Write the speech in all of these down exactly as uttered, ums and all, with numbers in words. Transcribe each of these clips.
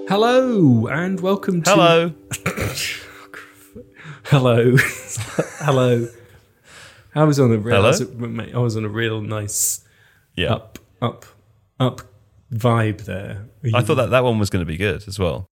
Hello and welcome to... Hello. Hello. Hello. I was on a real, Hello? I was, mate, I was on a real nice Yeah. up, up, up vibe there. I thought that that one was going to be good as well.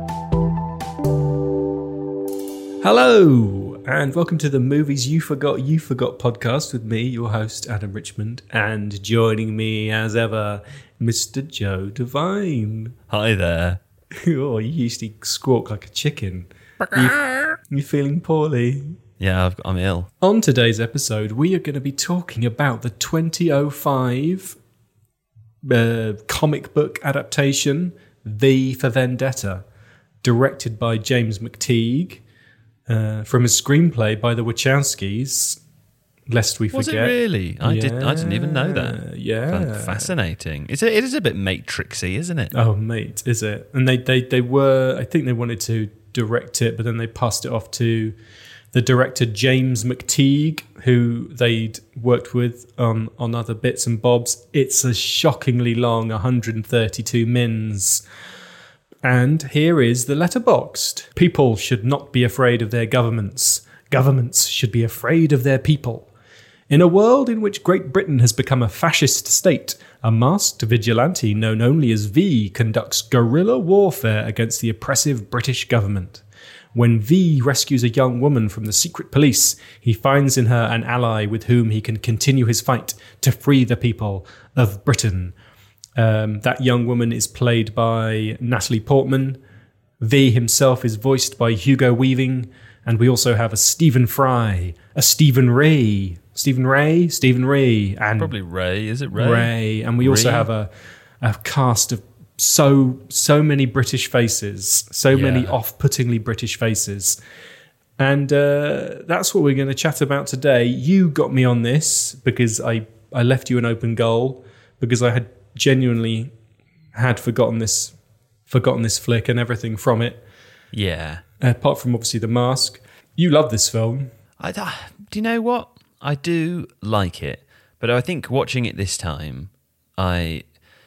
Hello and welcome to the Movies You Forgot You Forgot podcast with me, your host Adam Richmond, and joining me as ever, Mister Joe Devine. Hi there. Oh, you usually squawk like a chicken. You, you feeling poorly? Yeah, I've, I'm ill. On today's episode, we are going to be talking about the twenty oh five uh, comic book adaptation, V for Vendetta, directed by James McTeague, uh, from a screenplay by the Wachowskis. Lest we forget. Was it really? I yeah, did. I didn't even know that. Yeah, Fascinating. It's a, it is a bit Matrixy, isn't it? Oh, mate, is it? And they, they, they were. I think they wanted to direct it, but then they passed it off to the director James McTeague, who they'd worked with on on other bits and bobs. It's a shockingly long one hundred thirty-two mins. And here is the letterboxed. People should not be afraid of their governments. Governments should be afraid of their people. In a world in which Great Britain has become a fascist state, a masked vigilante known only as V conducts guerrilla warfare against the oppressive British government. When V rescues a young woman from the secret police, he finds in her an ally with whom he can continue his fight to free the people of Britain. Um, that young woman is played by Natalie Portman. V himself is voiced by Hugo Weaving. And we also have a Stephen Fry, a Stephen Ray, Stephen Ray, Stephen Ray, and Probably Ray. Is it Ray? Ray, and we also Ray? have a, a cast of so so many British faces, so Yeah. many off-puttingly British faces, and uh, that's what we're going to chat about today. You got me on this because I I left you an open goal because I had genuinely had forgotten this forgotten this flick and everything from it. Yeah. Apart from obviously The Mask. You love this film. I, uh, do you know what? I do like it, but I think watching it this time, I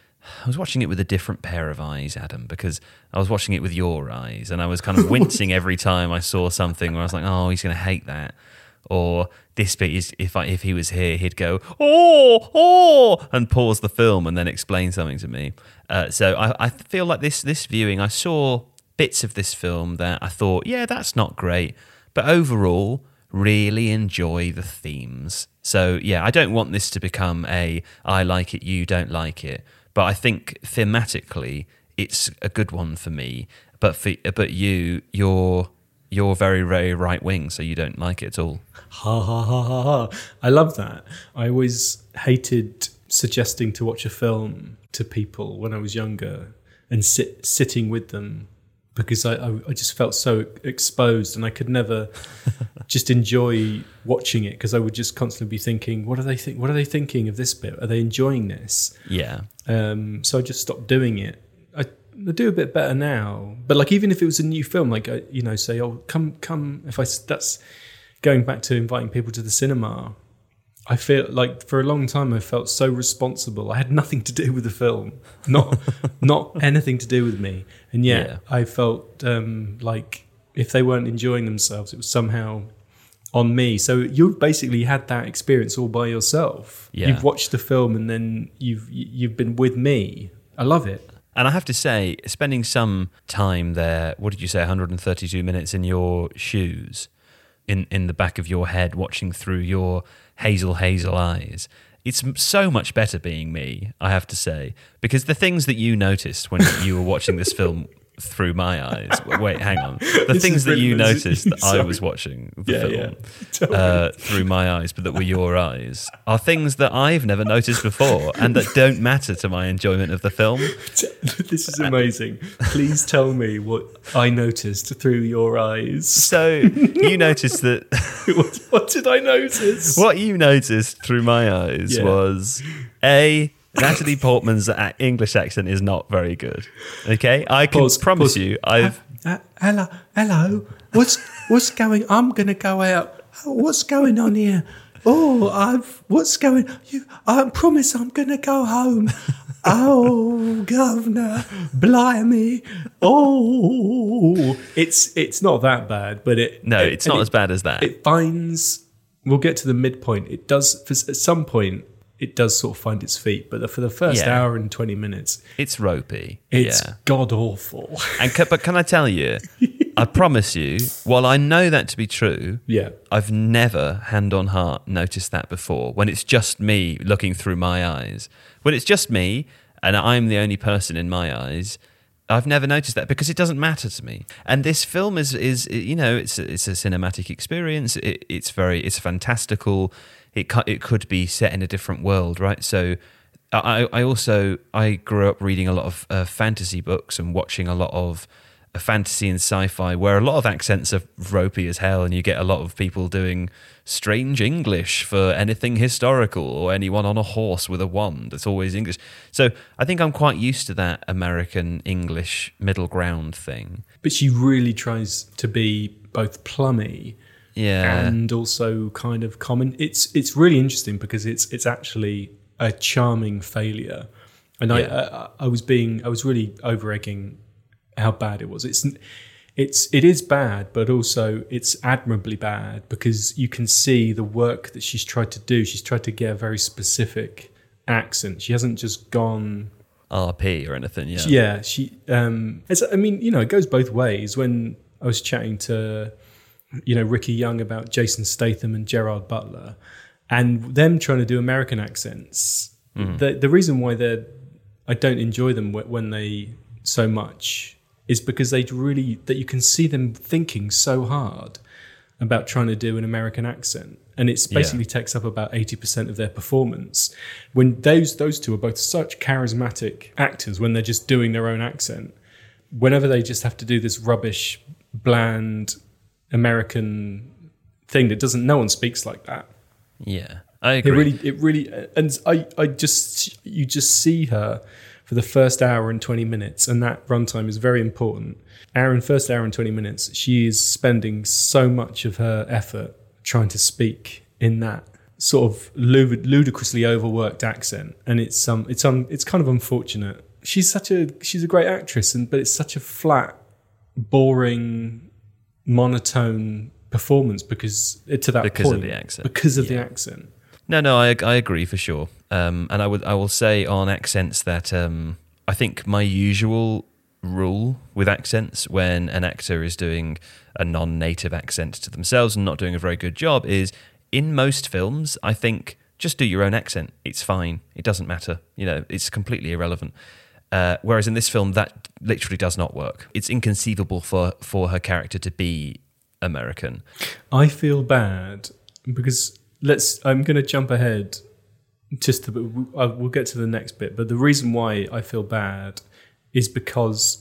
I was watching it with a different pair of eyes, Adam, because I was watching it with your eyes, and I was kind of wincing every time I saw something where I was like, "Oh, he's going to hate that," or this bit is if I if he was here, he'd go, "Oh, oh," and pause the film and then explain something to me. Uh, so I, I feel like this this viewing, I saw bits of this film that I thought, yeah, that's not great, but overall, really enjoy the themes. So yeah, I don't want this to become a I like it, you don't like it, but I think thematically it's a good one for me. But for but you, you're you're very very right wing, so you don't like it at all. Ha ha ha ha ha. I love that. I always hated suggesting to watch a film to people when I was younger and sit sitting with them, because I, I, I just felt so exposed and I could never just enjoy watching it because I would just constantly be thinking, what are they think? What are they thinking of this bit? Are they enjoying this? Yeah. Um, so I just stopped doing it. I, I do a bit better now, but like even if it was a new film, like I, you know, say, oh, come, come. If I that's going back to inviting people to the cinema. I feel like for a long time I felt so responsible. I had nothing to do with the film, not not anything to do with me, and yet Yeah. I felt um, like if they weren't enjoying themselves, it was somehow on me. So you've basically had that experience all by yourself. Yeah. You've watched the film and then you've you've been with me. I love it. And I have to say, spending some time there, what did you say, one hundred thirty-two minutes in your shoes, in, in the back of your head, watching through your hazel, hazel eyes. It's so much better being me, I have to say, because the things that you noticed when you were watching this film through my eyes, wait, hang on, the This things is that you brilliant. noticed that I Sorry. was watching the Yeah, film yeah. Totally. uh, through my eyes, but that were your eyes, are things that I've never noticed before and that don't matter to my enjoyment of the film. This is amazing. Please tell me what I noticed through your eyes. So you noticed that what, what did I notice? what you noticed through my eyes Yeah. was A, Natalie Portman's a- English accent is not very good. Okay, I can Pause, promise pause. you, I've Uh, hello, hello. What's what's going? I'm gonna go out. Oh, what's going on here? Oh, I've what's going? You, I promise I'm gonna go home. Oh, governor, blimey. Oh, it's it's not that bad, but it No, it, it's not it, as bad as that. It finds. We'll get to the midpoint. It does for, at some point. It does sort of find its feet, but for the first Yeah. hour and twenty minutes, It's ropey. it's yeah. god awful. And ca- but can I tell you? I promise you. While I know that to be true, Yeah. I've never, hand on heart, noticed that before. When it's just me looking through my eyes, when it's just me and I'm the only person in my eyes, I've never noticed that because it doesn't matter to me. And this film is, is you know, it's a, it's a cinematic experience. It, it's very, it's fantastical. It cu- it could be set in a different world, right? So. I, I also I grew up reading a lot of uh, fantasy books and watching a lot of uh, fantasy and sci-fi where a lot of accents are ropey as hell, and you get a lot of people doing strange English for anything historical or anyone on a horse with a wand. It's always English. So I think I'm quite used to that American English middle ground thing. But she really tries to be both plummy Yeah. and also kind of common. It's it's really interesting because it's it's actually a charming failure, and I, Yeah. I I was being I was really over egging how bad it was. It's it's it is bad, but also it's admirably bad because you can see the work that she's tried to do. She's tried to get a very specific accent. She hasn't just gone. R P or anything, yeah. Yeah, she. Um, it's, I mean, you know, it goes both ways. When I was chatting to, you know, Ricky Young about Jason Statham and Gerard Butler, and them trying to do American accents. Mm. The the reason why they're I don't enjoy them when they so much is because they really that you can see them thinking so hard about trying to do an American accent, and it's basically yeah. takes up about eighty percent of their performance. When those those two are both such charismatic actors, when they're just doing their own accent, whenever they just have to do this rubbish, bland American thing that doesn't, no one speaks like that. Yeah, I agree. It really, it really, and I, I just, you just see her for the first hour and twenty minutes, and that runtime is very important. Hour and first hour and twenty minutes, she is spending so much of her effort trying to speak in that sort of lud- ludicrously overworked accent, and it's um, it's um, it's kind of unfortunate. She's such a, she's a great actress, and but it's such a flat, boring, monotone performance because to that because point, of the accent. Because of yeah. the accent. No, no, I I agree for sure. Um, and I would I will say on accents that um, I think my usual rule with accents when an actor is doing a non-native accent to themselves and not doing a very good job is in most films I think just do your own accent. It's fine. It doesn't matter. You know, it's completely irrelevant. Uh, whereas in this film that literally does not work. It's inconceivable for for her character to be American. I feel bad because let's. I'm going to jump ahead. Just to, we'll get to the next bit, but the reason why I feel bad is because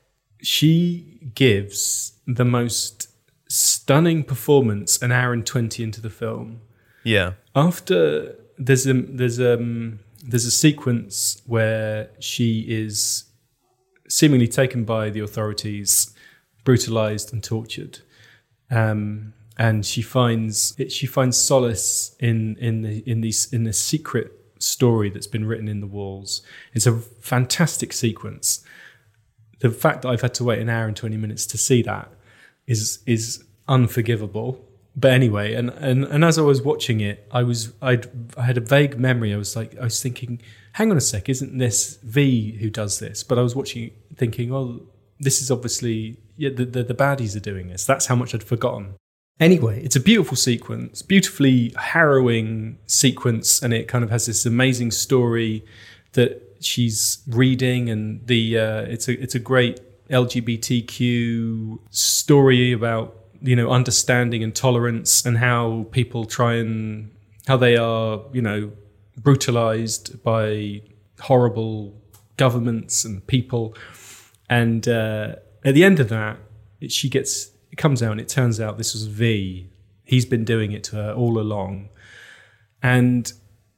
she gives the most stunning performance an hour and twenty into the film. Yeah. After there's a there's um there's a sequence where she is seemingly taken by the authorities, brutalized and tortured. Um, and she finds it, she finds solace in in the in these in the secret story that's been written in the walls. It's a fantastic sequence. The fact that I've had to wait an hour and twenty minutes to see that is is unforgivable. But anyway, and, and, and as I was watching it, I was I'd, I had a vague memory. I was like I was thinking, hang on a sec, isn't this V who does this? But I was watching it thinking, oh, this is obviously yeah, the, the the baddies are doing this. That's how much I'd forgotten. Anyway, it's a beautiful sequence, beautifully harrowing sequence, and it kind of has this amazing story that she's reading, and the uh, it's a it's a great L G B T Q story about, you know, understanding and tolerance, and how people try and how they are, you know, brutalized by horrible governments and people. And uh, at the end of that, it, she gets it comes out, and it turns out this was V. He's been doing it to her all along, and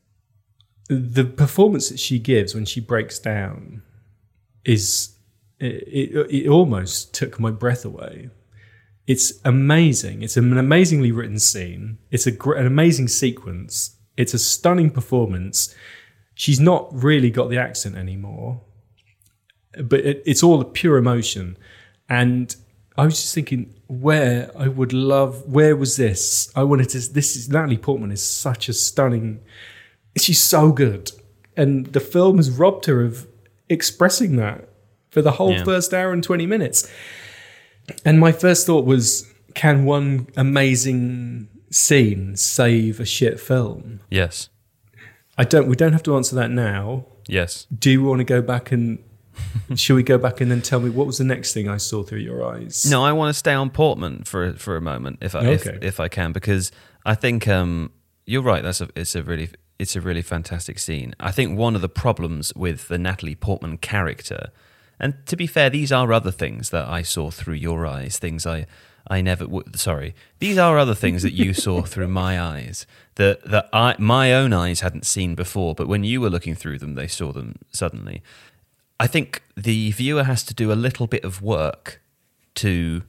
the performance that she gives when she breaks down is it, it, it almost took my breath away. It's amazing. It's an amazingly written scene. It's a gr- an amazing sequence. It's a stunning performance. she's not really got the accent anymore, but it, it's all pure emotion. And I was just thinking, where I would love, where was this? I wanted to, this is, Natalie Portman is such a stunning, she's so good. And the film has robbed her of expressing that for the whole Yeah. first hour and twenty minutes. And my first thought was, can one amazing scene save a shit film? Yes. I don't, we don't have to answer that now. Yes. Do you want to go back and, should we go back and then tell me what was the next thing I saw through your eyes? No, I want to stay on Portman for for a moment, if I Okay. if, if I can, because I think um, you're right. That's a it's a really it's a really fantastic scene. I think one of the problems with the Natalie Portman character, and to be fair, these are other things that I saw through your eyes. Things I I never would. Sorry, these are other things that you saw through my eyes that that I my own eyes hadn't seen before. But when you were looking through them, they saw them suddenly. I think the viewer has to do a little bit of work to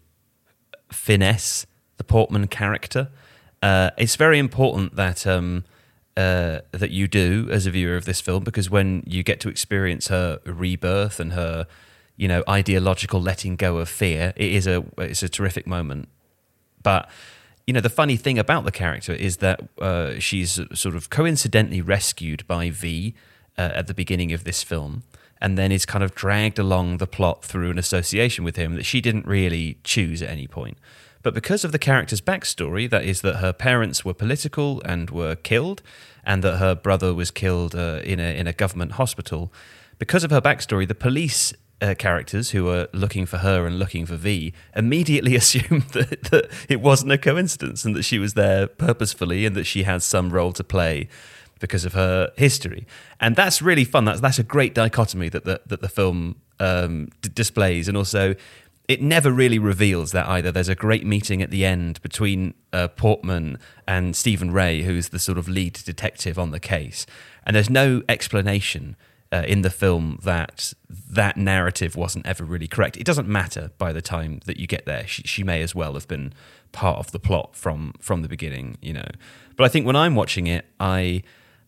finesse the Portman character. Uh, it's very important that um, uh, that you do as a viewer of this film, because when you get to experience her rebirth and her, you know, ideological letting go of fear, it is a it's a terrific moment. But you know, the funny thing about the character is that uh, she's sort of coincidentally rescued by V uh, at the beginning of this film, and then is kind of dragged along the plot through an association with him that she didn't really choose at any point. But because of the character's backstory, that is that her parents were political and were killed, and that her brother was killed uh, in a in a government hospital, because of her backstory, the police uh, characters who are looking for her and looking for V immediately assumed that, that it wasn't a coincidence and that she was there purposefully and that she had some role to play because of her history. And that's really fun. That's that's a great dichotomy that the, that the film um, d- displays. And also, it never really reveals that either. There's a great meeting at the end between uh, Portman and Stephen Ray, who's the sort of lead detective on the case. And there's no explanation uh, in the film that that narrative wasn't ever really correct. It doesn't matter by the time that you get there. She, she may as well have been part of the plot from, from the beginning, you know. But I think when I'm watching it, I...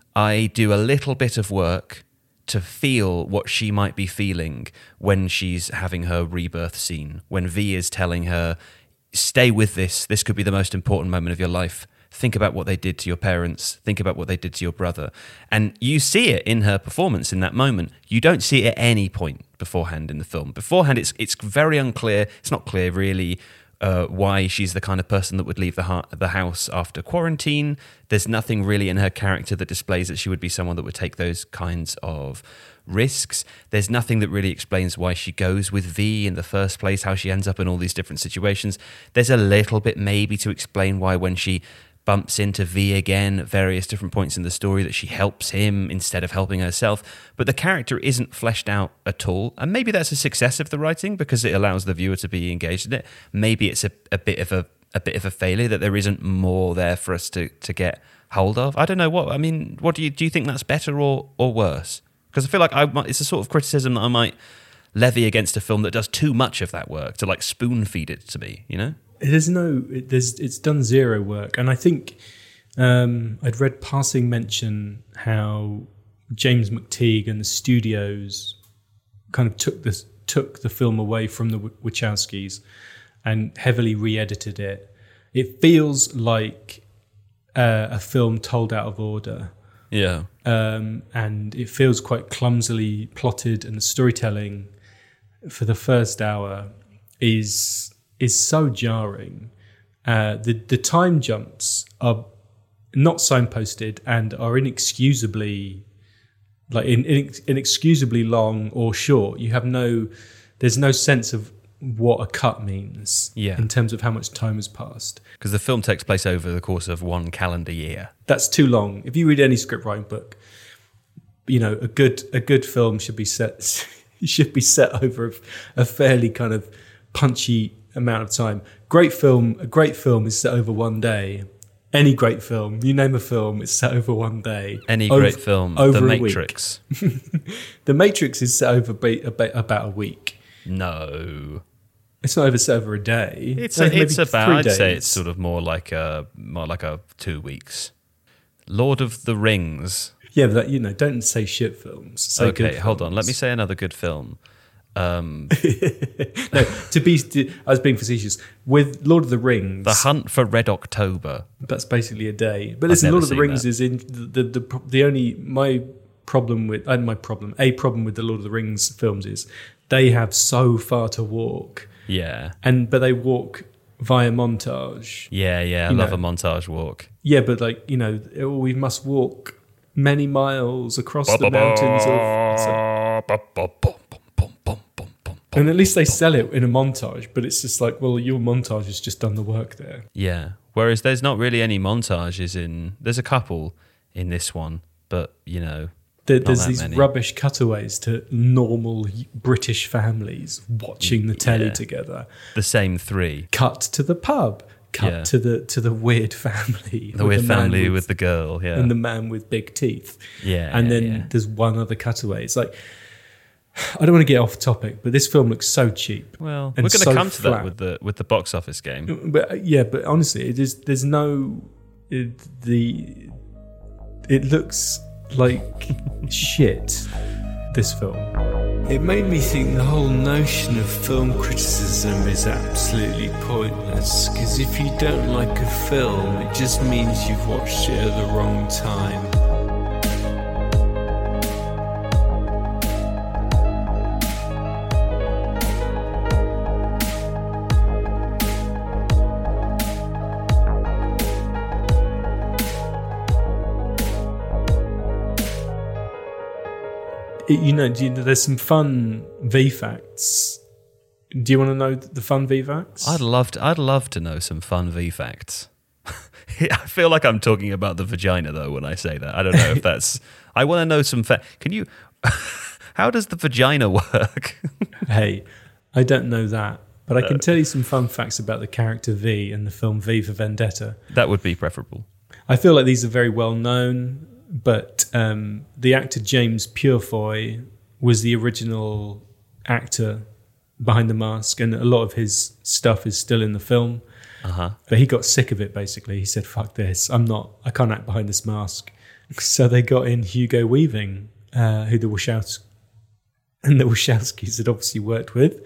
I do a little bit of work to feel what she might be feeling when she's having her rebirth scene, when V is telling her, stay with this, this could be the most important moment of your life. Think about what they did to your parents. Think about what they did to your brother. And you see it in her performance in that moment. You don't see it at any point beforehand in the film. Beforehand, it's it's very unclear. It's not clear, really, Uh, why she's the kind of person that would leave the, ha- the house after quarantine. There's nothing really in her character that displays that she would be someone that would take those kinds of risks. There's nothing that really explains why she goes with V in the first place, how she ends up in all these different situations. There's a little bit maybe to explain why when she bumps into V again at various different points in the story that she helps him instead of helping herself. But the character isn't fleshed out at all. And maybe that's a success of the writing because it allows the viewer to be engaged in it. Maybe it's a, a bit of a, a bit of a failure that there isn't more there for us to, to get hold of. I don't know what, I mean, what do you, do you think that's better or, or worse? Because I feel like I might, it's a sort of criticism that I might levy against a film that does too much of that work to like spoon feed it to me, you know? There's no, it, there's, it's done zero work. And I think um, I'd read passing mention how James McTeague and the studios kind of took this, took the film away from the Wachowskis and heavily re-edited it. It feels like uh, a film told out of order. Yeah. Um, and it feels quite clumsily plotted, and the storytelling for the first hour is is so jarring. Uh, the the time jumps are not signposted and are inexcusably like in, in, inexcusably long or short. You have no, there's no sense of what a cut means yeah. in terms of how much time has passed. Because the film takes place over the course of one calendar year. That's too long. If you read any script writing book, you know a good a good film should be set should be set over a, a fairly kind of punchy amount of time. Great film, a great film is set over one day. Any great film, you name a film, it's set over one day. Any over, great film, over The a Matrix. The Matrix is set over about, about a week. No, it's not over set over a day. it's No, a, maybe it's about. three I'd days. say it's sort of more like a more like a two weeks. Lord of the Rings. Yeah, but that, you know, don't say shit films. Say Okay, good hold on. films. Let me say another good film. Um, no, to be, to, I was being facetious. With Lord of the Rings, The Hunt for Red October. that's basically a day. But listen, never Lord of the seen Rings that. is in the, the the the only my problem with and my problem a problem with the Lord of the Rings films is they have so far to walk, Yeah. and but they walk via montage. Yeah, yeah. I You love know. a montage walk. Yeah, but like you know, oh, we must walk many miles across the mountains of. So- and at least they sell it in a montage, but it's just like, well, your montage has just done the work there. Yeah. Whereas there's not really any montages in. There's a couple in this one, but you know, There, Not there's that these many. rubbish cutaways to normal British families watching the telly Yeah. together. the same three. Cut to the pub. Cut Yeah. to the to the weird family. The with weird man family with, the girl. Yeah. and the man with big teeth. yeah. And yeah, then yeah. there's one other cutaway. It's like I don't want to get off topic, but this film looks so cheap. Well, and we're going to so come to that flat. with the with the box office game. But uh, yeah, but honestly, it is. There's no it, the. It looks like shit. This film. It made me think the whole notion of film criticism is absolutely pointless. Because if you don't like a film, it just means you've watched it at the wrong time. It, you know, do you, there's some fun V facts. Do you want to know the fun V facts? I'd love to. I'd love to know some fun V facts. I feel like I'm talking about the vagina though when I say that. I don't know if that's. I want to know some. Fa- Can you? How does the vagina work? Hey, I don't know that, but I can tell you some fun facts about the character V in the film V for Vendetta. That would be preferable. I feel like these are very well known, but um, the actor James Purefoy was the original actor behind the mask, and a lot of his stuff is still in the film. Uh huh. But he got sick of it, basically. He said, fuck this, I'm not, I can't act behind this mask. So they got in Hugo Weaving, uh, who the Wachowskis, and the Wachowskis had obviously worked with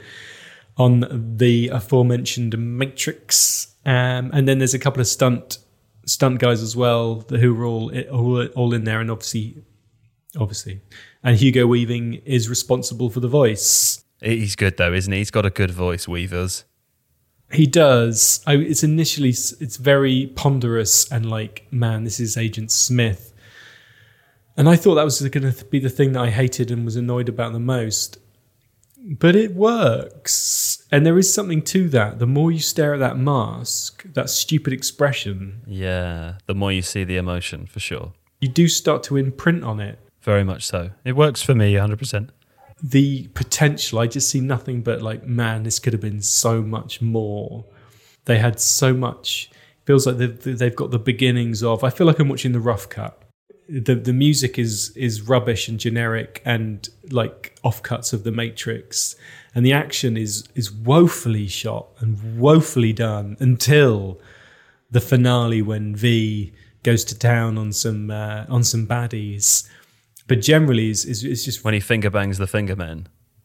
on the aforementioned Matrix. Um, and then there's a couple of stunt stunt guys as well who were all, all, all in there, and obviously, obviously. And Hugo Weaving is responsible for the voice. He's good though, isn't he? He's got a good voice, Weavers. He does. I, it's initially, it's very ponderous and like, man, this is Agent Smith. And I thought that was going to be the thing that I hated and was annoyed about the most. But it works. And there is something to that. The more you stare at that mask, that stupid expression, Yeah. The more you see the emotion, for sure. you do start to imprint on it. Very much so. It works for me, one hundred percent. The potential, I just see nothing but like, man, this could have been so much more. They had so much, feels like they've, they've got the beginnings of, I feel like I'm watching the rough cut. The the music is is rubbish and generic and like offcuts of the Matrix. And the action is is woefully shot and woefully done until the finale when V goes to town on some uh, on some baddies. But generally, is is it's just When he finger bangs the finger men.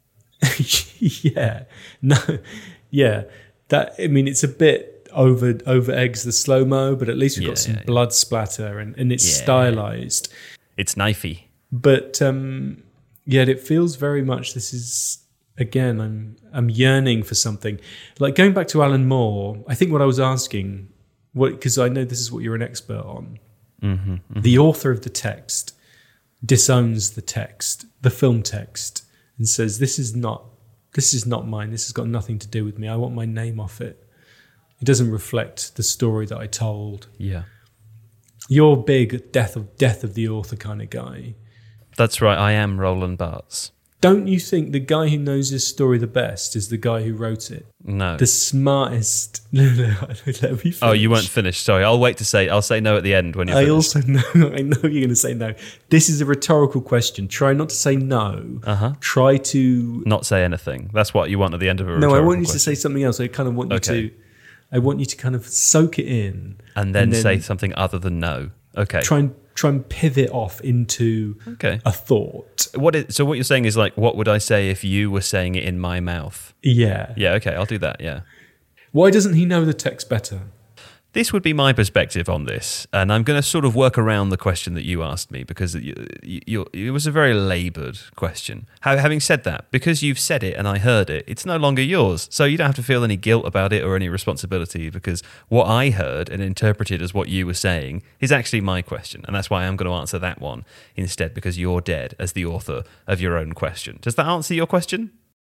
yeah, no, yeah. That I mean, it's a bit over over eggs the slow mo, but at least we've Yeah, got some yeah, yeah. blood splatter and, and it's Yeah. stylized. It's knifey. But um, yet it feels very much. This is again. I'm I'm yearning for something like going back to Alan Moore. I think what I was asking, what because I know this is what you're an expert on. Mm-hmm, mm-hmm. The author of the text disowns the text, the film text, and says, "This is not, this is not mine. This has got nothing to do with me. I want my name off it. It doesn't reflect the story that I told." Yeah. You're big death of death of the author kind of guy. That's right. I am Roland Barthes. Don't you think the guy who knows his story the best is the guy who wrote it? No. The smartest. No, no, let me finish. Oh, you weren't finished. Sorry. I'll wait to say. I'll say no at the end when you're I finished. also know. I know you're going to say no. This is a rhetorical question. Try not to say no. Uh-huh. Try to. Not say anything. That's what you want at the end of a No, rhetorical I want you question. to say something else. I kind of want you Okay. to. I want you to kind of soak it in And then, say something other than no. Okay. Try and try and pivot off into Okay. a thought. What is, so what you're saying is like, what would I say if you were saying it in my mouth? Yeah. Yeah, okay, I'll do that, yeah. Why doesn't he know the text better? This would be my perspective on this, and I'm going to sort of work around the question that you asked me because you, you, it was a very laboured question. How, having said that, because you've said it and I heard it, it's no longer yours, so you don't have to feel any guilt about it or any responsibility because what I heard and interpreted as what you were saying is actually my question, and that's why I'm going to answer that one instead because you're dead as the author of your own question. Does that answer your question?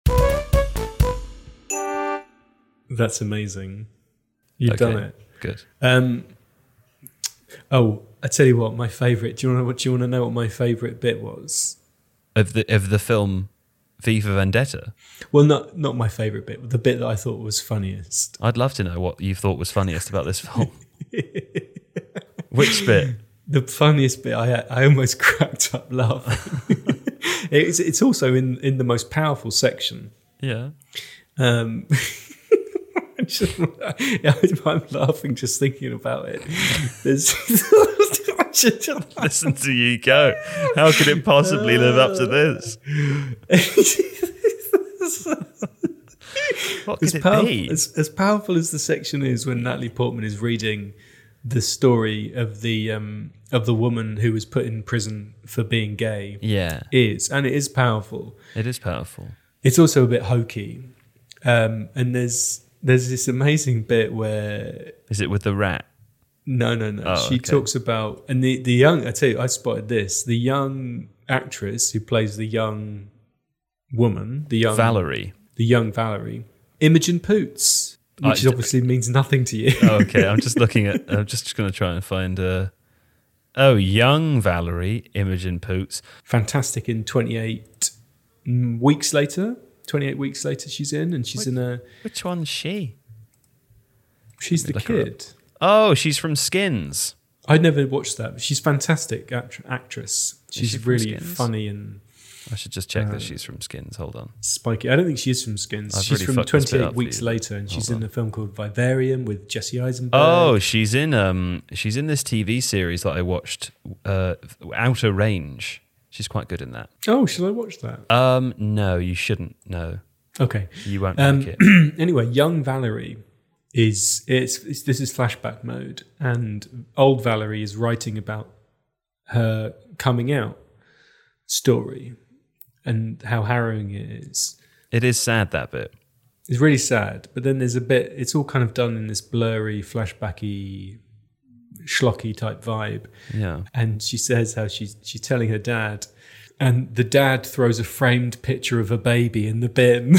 That's amazing. You've Okay. done it. Good. Um, oh, I tell you what, my favourite. Do you want to? Do you want to know what my favourite bit was? Of the of the film V for Vendetta? Well, not not my favourite bit. The bit that I thought was funniest. I'd love to know what you thought was funniest about this film. Which bit? The funniest bit. I I almost cracked up laughing. it's it's also in in the most powerful section. Yeah. Um, just, I'm laughing just thinking about it. There's Listen to you go. How could it possibly live up to this? What could as, it powerful, be? as, as powerful as the section is when Natalie Portman is reading the story of the um, of the woman who was put in prison for being gay, Yeah, is and it is powerful. it is powerful. It's also a bit hokey, um, and there's there's this amazing bit where Is it with the rat? no, no, no. Oh, she okay. talks about and the the young. I tell you, I spotted this. The young actress who plays the young woman, the young Valerie. the young Valerie, Imogen Poots, which I- obviously means nothing to you. Oh, okay, I'm just looking at. I'm just going to try and find. Uh, oh, young Valerie, Imogen Poots. Fantastic in twenty-eight mm, weeks later. twenty-eight weect later, she's in, and she's Wait. in a. Which one's she? She's the look her up. kid. Oh, she's from Skins. I'd never watched that, but she's fantastic act- actress. She's she from really Skins? funny and I should just check Uh, that she's from Skins. Hold on. spiky. I don't think she is from Skins. I've she's really from fucked this bit twenty-eight up for weeks you. later, and she's Hold in on. a film called Vivarium with Jesse Eisenberg. Oh, she's in um, she's in this T V series that I watched, uh, Outer Range. She's quite good in that. oh, shall I watch that? Um, no, you shouldn't. No, Okay. you won't Um, like it. Anyway, young Valerie is it's, it's this is flashback mode, and old Valerie is writing about her coming out story and how harrowing it is. It is sad, that bit. It's really sad, but then there's a bit. It's all kind of done in this blurry, flashbacky, schlocky type vibe. Yeah. And she says how she's she's telling her dad, and the dad throws a framed picture of a baby in the bin.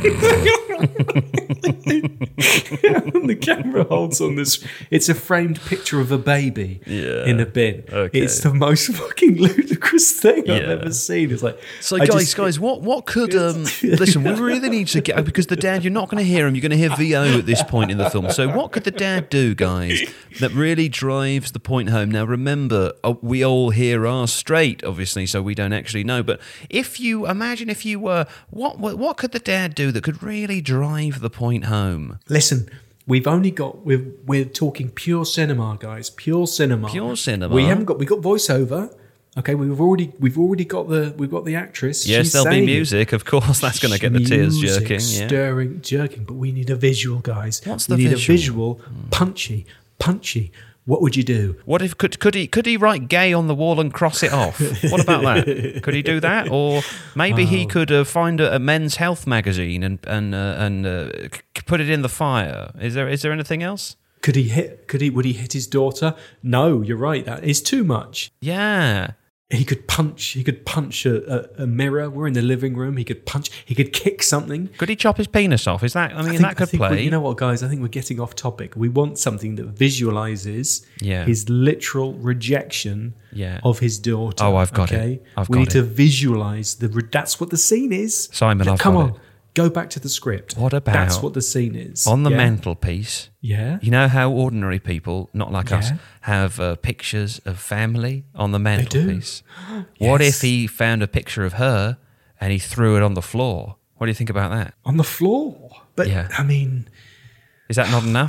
And the camera holds on this. It's a framed picture of a baby Yeah. in a bin. Okay. It's the most fucking ludicrous thing I've Yeah. ever seen. It's like, So, I guys, just- guys, what what could um? Listen, we really need to get because the dad. You're not going to hear him. You're going to hear V O at this point in the film. So, what could the dad do, guys, that really drives the point home? Now, remember, uh, we all here are straight, obviously, so we don't actually know. But if you imagine, if you were, what what, what could the dad do that could really drive the point home? Listen, we've only got we're we're talking pure cinema, guys. Pure cinema. Pure cinema. We haven't got we got voiceover. Okay, we've already we've already got the we've got the actress. Yes, She's there'll be saying it. music, of course. That's going to get the tears Music, jerking. Yeah. stirring, jerking. But we need a visual, guys. What's we the need visual? a visual, punchy, punchy. What would you do? What if could could he could he write gay on the wall and cross it off? What about that? Could he do that, or maybe he could uh, find a, a Men's Health magazine and and uh, and uh, c- put it in the fire? Is there is there anything else? Could he hit? Could he? Would he hit his daughter? No, you're right. That is too much. Yeah, He could punch. He could punch a, a, a mirror. We're in the living room. He could punch. He could kick something. could he chop his penis off? Is that I mean I think, that could I think play? we- you know what, guys? I think we're getting off topic. We want something that visualizes Yeah. his literal rejection Yeah. of his daughter. Oh, I've got it. okay? I've we got need it. to visualize the. re- That's what the scene is. Simon, Now, I've come got on. it. Go back to the script. What about That's what the scene is. on the yeah? mantelpiece? Yeah. You know how ordinary people, not like us, Yeah. have uh, pictures of family on the do. mantelpiece. What Yes. if he found a picture of her and he threw it on the floor? What do you think about that? On the floor. But Yeah. I mean, Is that not enough?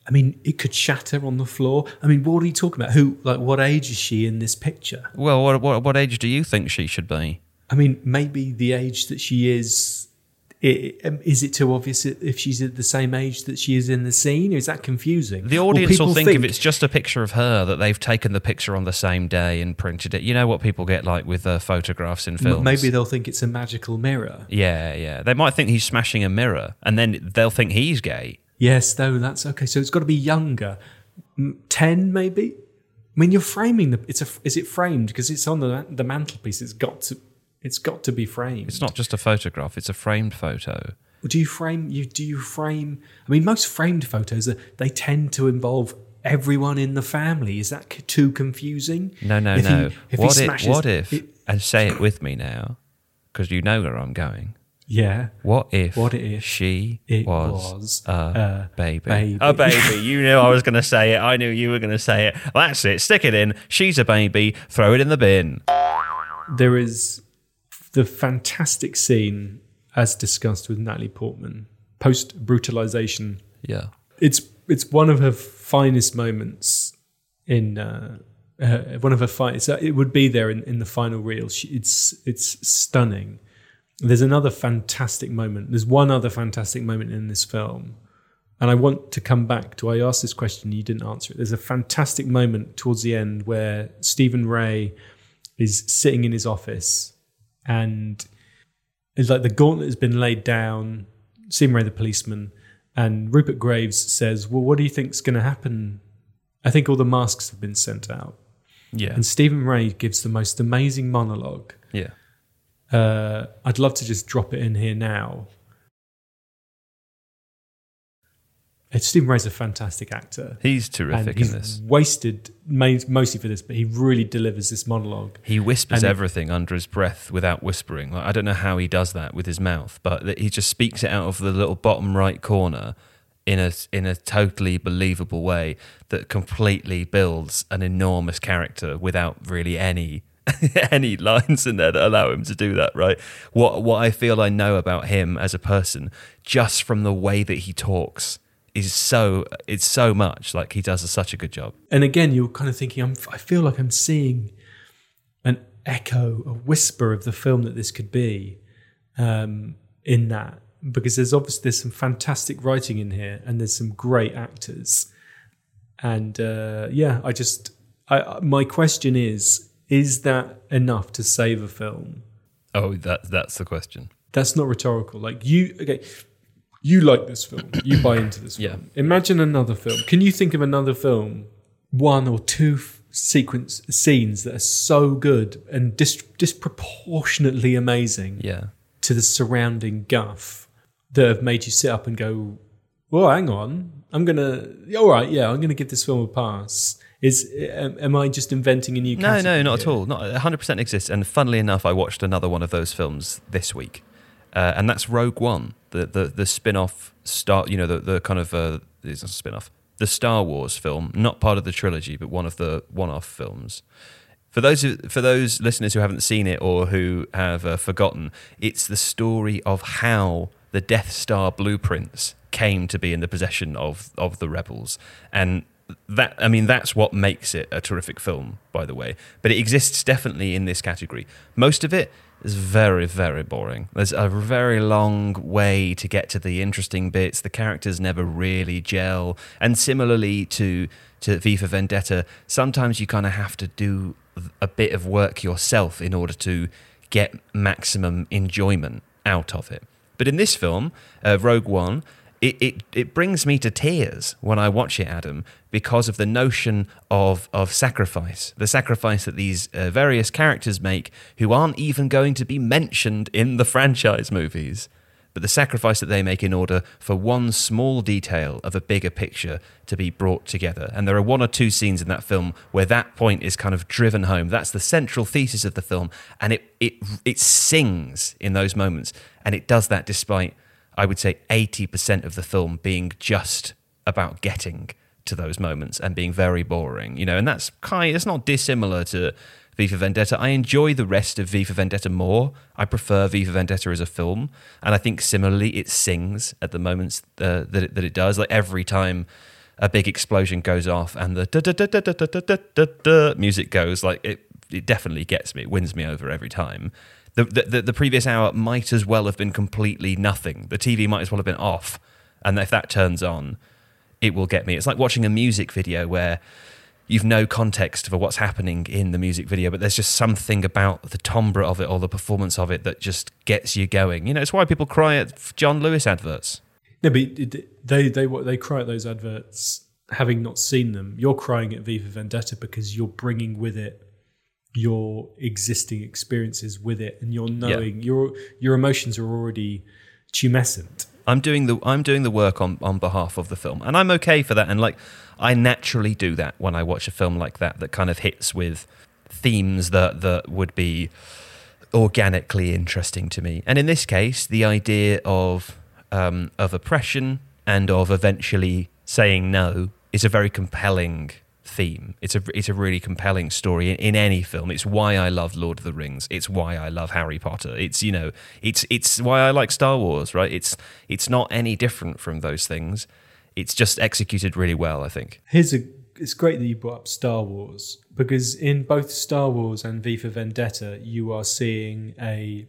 I mean, it could shatter on the floor. I mean, what are you talking about? Who, like, what age is she in this picture? Well, what, what, what age do you think she should be? I mean, maybe the age that she is, it, is it too obvious if she's at the same age that she is in the scene? Is that confusing? The audience will think, think if it's just a picture of her, that they've taken the picture on the same day and printed it. You know what people get like with uh, photographs in films? Maybe they'll think it's a magical mirror. Yeah, yeah. They might think he's smashing a mirror, and then they'll think he's gay. Yes, no, that's okay. So it's got to be younger. ten, maybe? I mean, you're framing the... It's a, is it framed? Because it's on the the mantelpiece. It's got to... It's got to be framed. It's not just a photograph; it's a framed photo. Do you frame? You do you frame? I mean, most framed photos are, they tend to involve everyone in the family. Is that too confusing? No, no, if no. He, if what, he if, what if? It, and say it with me now, because you know where I'm going. Yeah. What if? What if she it was, was a, a baby? baby? A baby. You knew I was going to say it. I knew you were going to say it. That's it. Stick it in. She's a baby. Throw it in the bin. There is the fantastic scene, as discussed with Natalie Portman, post brutalization. Yeah, it's it's one of her finest moments in uh, uh, one of her finest. It would be there in, in the final reel. She, it's it's stunning. There's another fantastic moment. There's one other fantastic moment in this film, and I want to come back to. I asked this question, you didn't answer it. There's a fantastic moment towards the end where Stephen Ray is sitting in his office. And it's like the gauntlet has been laid down, Stephen Ray the policeman, and Rupert Graves says, well, what do you think's going to happen? I think all the masks have been sent out. Yeah. And Stephen Ray gives the most amazing monologue. Yeah. Uh, I'd love to just drop it in here now. Stephen Ray's a fantastic actor. He's terrific he's in this. Wasted mostly for this, but he really delivers this monologue. He whispers and everything it, under his breath without whispering. Like, I don't know how he does that with his mouth, but he just speaks it out of the little bottom right corner in a in a totally believable way that completely builds an enormous character without really any any lines in there that allow him to do that. Right? What what I feel I know about him as a person just from the way that he talks. Is so it's so much like he does a, such a good job. And again, you're kind of thinking, I'm, I feel like I'm seeing an echo, a whisper of the film that this could be um, in that, because there's obviously there's some fantastic writing in here, and there's some great actors, and uh, yeah, I just I, my question is, is that enough to save a film? Oh, that that's the question. That's not rhetorical. Like you, okay. You like this film. You buy into this film. Yeah. Imagine another film. Can you think of another film, one or two f- sequence scenes that are so good and dis- disproportionately amazing yeah. to the surrounding guff that have made you sit up and go, well, hang on. I'm going to, all right, yeah, I'm going to give this film a pass. Is am, am I just inventing a new category? No, no, not here? at all. Not one hundred percent exists. And funnily enough, I watched another one of those films this week. Uh, and that's Rogue One, the the the spin-off Star, you know, the the kind of uh, it's not a spin-off, the Star Wars film, not part of the trilogy, but one of the one-off films. For those who, for those listeners who haven't seen it or who have uh, forgotten, it's the story of how the Death Star blueprints came to be in the possession of of the rebels, and that I mean that's what makes it a terrific film, by the way. But it exists definitely in this category. Most of it is very, very boring. There's a very long way to get to the interesting bits. The characters never really gel. And similarly to, to V for Vendetta, sometimes you kind of have to do a bit of work yourself in order to get maximum enjoyment out of it. But in this film, uh, Rogue One, It, it it brings me to tears when I watch it, Adam, because of the notion of of sacrifice, the sacrifice that these uh, various characters make who aren't even going to be mentioned in the franchise movies, but the sacrifice that they make in order for one small detail of a bigger picture to be brought together. And there are one or two scenes in that film where that point is kind of driven home. That's the central thesis of the film, and it it it sings in those moments, and it does that despite, I would say, eighty percent of the film being just about getting to those moments and being very boring, you know, and that's kind it's not dissimilar to V for Vendetta. I enjoy the rest of V for Vendetta more. I prefer V for Vendetta as a film, and I think similarly it sings at the moments uh, that, it, that it does. Like every time a big explosion goes off and the da da da da da da da da da music goes, like it, it definitely gets me. It wins me over every time. The, the the previous hour might as well have been completely nothing. The T V might as well have been off, and if that turns on, it will get me. It's like watching a music video where you've no context for what's happening in the music video, but there's just something about the timbre of it or the performance of it that just gets you going. You know, it's why people cry at John Lewis adverts. No, but they they they cry at those adverts having not seen them. You're crying at V for Vendetta because you're bringing with it your existing experiences with it, and you're knowing yeah. your your emotions are already tumescent. I'm doing the I'm doing the work on, on behalf of the film, and I'm okay for that. And like, I naturally do that when I watch a film like that that kind of hits with themes that that would be organically interesting to me. And in this case, the idea of um, of oppression and of eventually saying no is a very compelling theme. It's a it's a really compelling story in, in any film. It's why I love Lord of the Rings. It's why I love Harry Potter. It's you know it's it's why I like Star Wars. Right? It's it's not any different from those things. It's just executed really well, I think. Here's a. It's great that you brought up Star Wars, because in both Star Wars and V for Vendetta, you are seeing a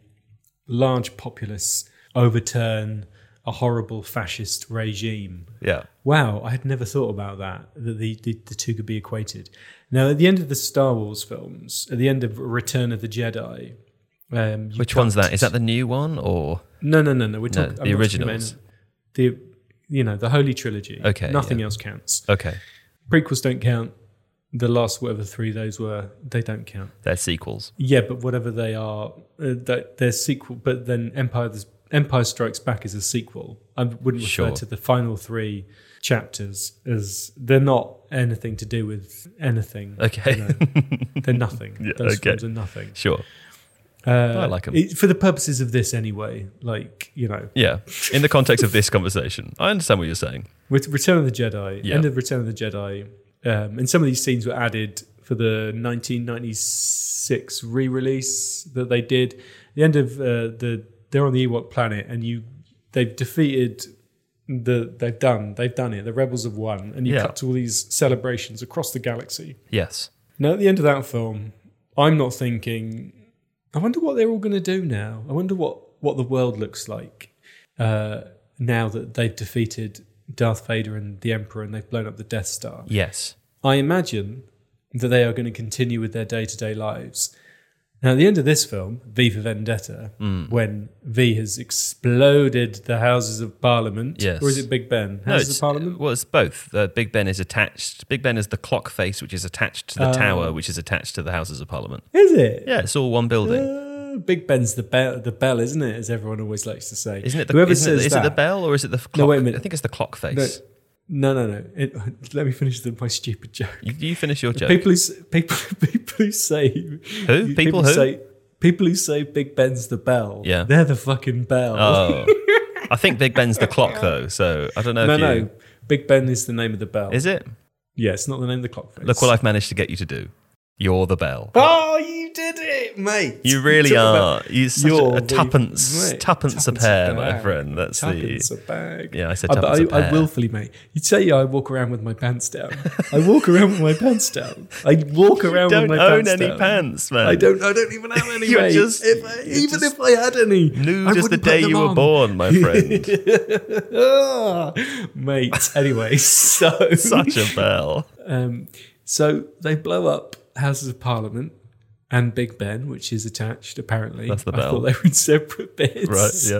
large populace overturn a horrible fascist regime. Yeah. Wow, I had never thought about that, that the, the, the two could be equated. Now, at the end of the Star Wars films, at the end of Return of the Jedi... Um, Which one's that? Is that the new one, or...? No, no, no, no. We're talking... No, the originals. The, you know, the Holy Trilogy. Okay. Nothing yeah. else counts. Okay. Prequels don't count. The last, whatever three those were, they don't count. They're sequels. Yeah, but whatever they are, uh, they're sequel. But then Empire... Empire Strikes Back is a sequel. I wouldn't refer sure. to the final three chapters as they're not anything to do with anything. Okay. You know? They're nothing. Yeah, Those okay. films are nothing. Sure. Uh, I like them. It, for the purposes of this anyway, like, you know. Yeah. In the context of this conversation, I understand what you're saying. With Return of the Jedi, yeah. end of Return of the Jedi, um, and some of these scenes were added for the nineteen ninety-six re-release that they did. The end of uh, the... They're on the Ewok planet, and you they've defeated the they've done they've done it. The rebels have won, and you yeah. cut to all these celebrations across the galaxy. Yes. Now at the end of that film, I'm not thinking, I wonder what they're all going to do now. I wonder what what the world looks like uh, now that they've defeated Darth Vader and the Emperor, and they've blown up the Death Star. Yes. I imagine that they are going to continue with their day-to-day lives. Now, at the end of this film, V for Vendetta, mm. when V has exploded the Houses of Parliament, yes. or is it Big Ben? Houses no, of Parliament? Well, it's both. Uh, Big Ben is attached. Big Ben is the clock face, which is attached to the Oh. tower, which is attached to the Houses of Parliament. Is it? Yeah, it's all one building. Uh, Big Ben's the bell, the bell, isn't it? As everyone always likes to say. Isn't it the, Whoever isn't says it, is that, it the bell or is it the clock? No, wait a minute. I think it's the clock face. No, no, no. no. It, let me finish the, my stupid joke. You, you finish your joke. People who, s- people, people who say... Who? People who? Say, people who say Big Ben's the bell. Yeah. They're the fucking bell. Oh. I think Big Ben's the clock, though, so I don't know no, if you... no. Big Ben is the name of the bell. Is it? Yeah, it's not the name of the clock face. Look what I've managed to get you to do. You're the bell. Oh, you did it, mate. You really Talk are. about- You're such You're a the- tuppence, mate, tuppence a tuppence pair, a my bag. friend. That's Tuppence the... a bag. Yeah, I said I, but tuppence I, a pair. I willfully, mate. You'd say I walk around with my pants down. I walk around with my pants down. I walk around You don't with my own pants any down. pants, man. I don't. I don't even have any. You're mate. just- If I, you're even just if I had any, Nude I as the wouldn't day put you them were on. born, my friend. Ah, mate. Anyway, so Such a bell. Um, so they blow up Houses of Parliament and Big Ben, which is attached, apparently. That's the I bell. thought they were in separate bits. Right, yeah.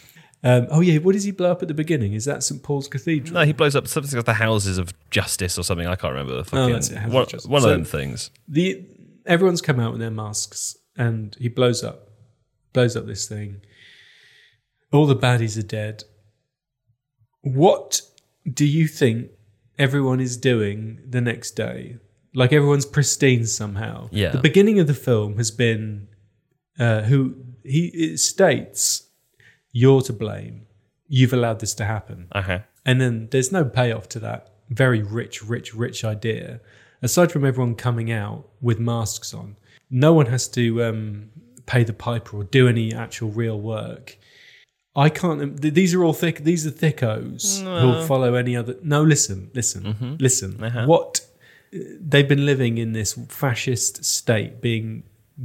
Um, oh, yeah, what does he blow up at the beginning? Is that St Paul's Cathedral? No, he blows up something like the Houses of Justice or something. I can't remember. The fucking, that's it, Houses one of Justice. one So- of them things. The Everyone's come out with their masks, and he blows up, blows up this thing. All the baddies are dead. What do you think everyone is doing the next day? Like everyone's pristine somehow. Yeah. The beginning of the film has been uh, who he it states you're to blame. You've allowed this to happen. Uh-huh. And then there's no payoff to that very rich, rich, rich idea. Aside from everyone coming out with masks on, no one has to um, pay the piper or do any actual real work. I can't. th- These are all thick. These are thickos No. who'll follow any other. No, listen, listen, Mhm. listen. Uh-huh. What they've been living in this fascist state, being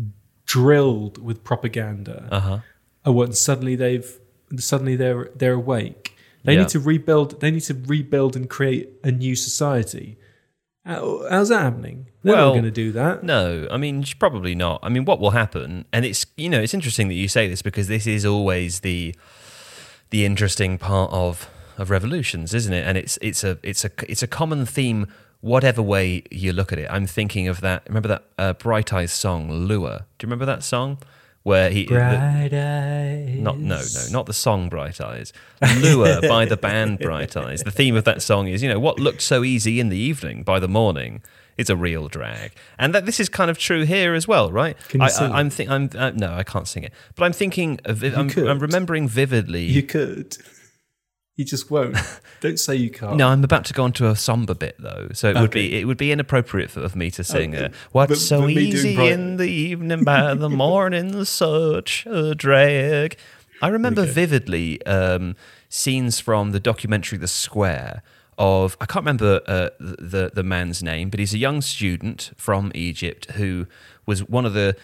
drilled with propaganda. Uh huh. Oh, what? And suddenly they've suddenly they're they're awake. They Yeah. need to rebuild. They need to rebuild and create a new society. How, how's that happening? They're Well, not going to do that. No, I mean, sh- probably not. I mean, what will happen, and it's, you know, it's interesting that you say this because this is always the the interesting part of of revolutions, isn't it? And it's it's a it's a it's a common theme, whatever way you look at it. I'm thinking of that. Remember that uh, Bright Eyes song, Lure? Do you remember that song where he? the- Bright eyes. Not no no not the song Bright Eyes, Lure by the band Bright Eyes. The theme of that song is, you know, what looked so easy in the evening, by the morning is a real drag, and that this is kind of true here as well, right? Can you I, sing I, I'm think I'm uh, no, I can't sing it, but I'm thinking of, You I'm, could. I'm remembering vividly. You could. You just won't. Don't say you can't. No, I'm about to go onto a somber bit though, so it would Okay. be it would be inappropriate for, of me to sing. Okay. Uh, What's But- so but me doing easy Bright- in the evening, by the morning such a drag. I remember Okay. vividly um, scenes from the documentary The Square of, I can't remember uh, the the man's name, but he's a young student from Egypt who was one of the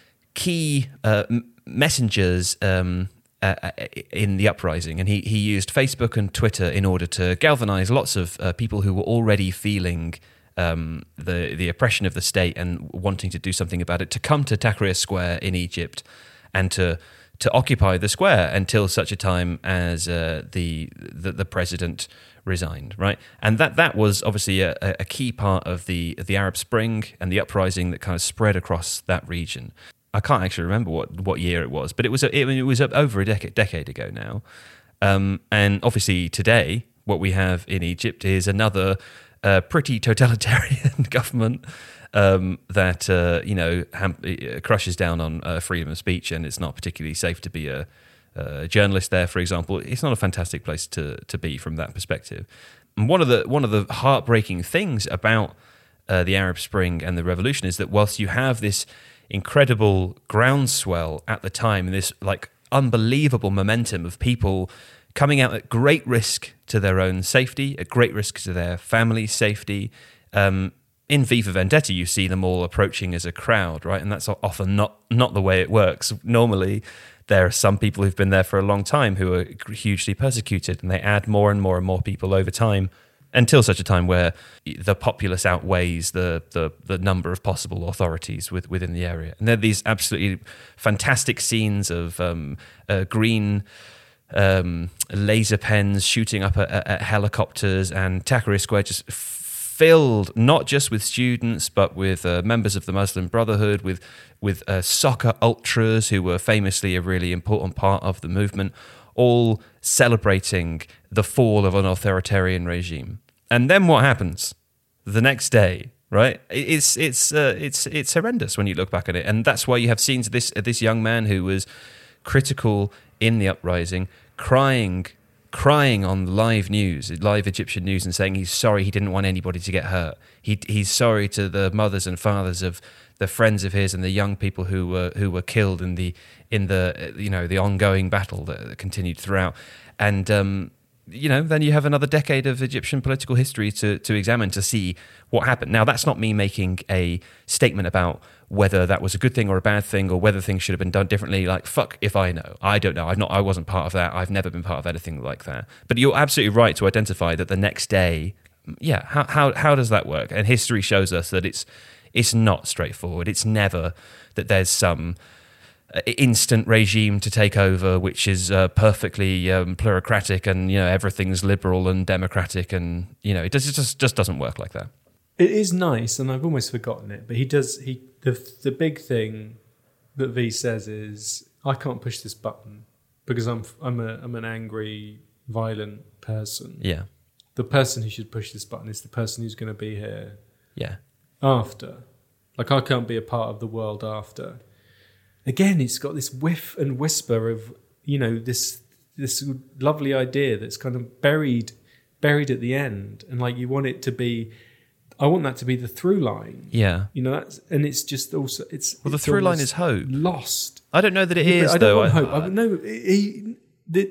key uh, m- messengers um, uh, in the uprising, and he he used Facebook and Twitter in order to galvanize lots of uh, people who were already feeling um, the the oppression of the state and wanting to do something about it, to come to Tahrir Square in Egypt and to to occupy the square until such a time as uh, the, the the president resigned, right? And that that was obviously a, a key part of the the Arab Spring and the uprising that kind of spread across that region. I can't actually remember what, what year it was, but it was a, it, it was over a decade decade ago now. Um, and obviously today, what we have in Egypt is another uh, pretty totalitarian government um, that uh, you know ham- crushes down on uh, freedom of speech, and it's not particularly safe to be a, a journalist there, for example. It's not a fantastic place to to be from that perspective. And one of the one of the heartbreaking things about uh, the Arab Spring and the revolution is that whilst you have this incredible groundswell at the time, this like unbelievable momentum of people coming out at great risk to their own safety, at great risk to their family's safety. Um, in V for Vendetta, you see them all approaching as a crowd, right? And that's often not not the way it works. Normally, there are some people who've been there for a long time who are hugely persecuted, and they add more and more and more people over time, until such a time where the populace outweighs the the, the number of possible authorities with, within the area. And there are these absolutely fantastic scenes of um, uh, green um, laser pens shooting up at, at helicopters, and Tahrir Square just filled not just with students, but with uh, members of the Muslim Brotherhood, with with uh, soccer ultras who were famously a really important part of the movement, all celebrating the fall of an authoritarian regime. And then what happens the next day? Right? It's it's uh, it's it's horrendous when you look back at it, and that's why you have scenes of this of this young man who was critical in the uprising, crying. crying on live news, live Egyptian news, and saying he's sorry he didn't want anybody to get hurt. He he's sorry to the mothers and fathers of the friends of his and the young people who were who were killed in the in the you know the ongoing battle that, that continued throughout. And um, you know, then you have another decade of Egyptian political history to to examine to see what happened. Now, that's not me making a statement about whether that was a good thing or a bad thing, or whether things should have been done differently. Like, fuck if I know. I don't know. I've not. I wasn't part of that. I've never been part of anything like that. But you're absolutely right to identify that the next day, yeah. How how how does that work? And history shows us that it's it's not straightforward. It's never that there's some instant regime to take over, which is uh, perfectly um, plurocratic, and you know everything's liberal and democratic, and you know it, does, it just just doesn't work like that. It is nice, and I've almost forgotten it, but he does. He the the big thing that V says is, I can't push this button because I'm I'm a I'm an angry, violent person. Yeah, the person who should push this button is the person who's going to be here. Yeah, after, like I can't be a part of the world after. Again, it's got this whiff and whisper of, you know, this this lovely idea that's kind of buried buried at the end, and like you want it to be. I want that to be the through line. Yeah, you know, that's, and it's just also it's. Well, the it's through line is hope. Lost. I don't know that it yeah, is I though. don't want I, hope. I, no, he, the,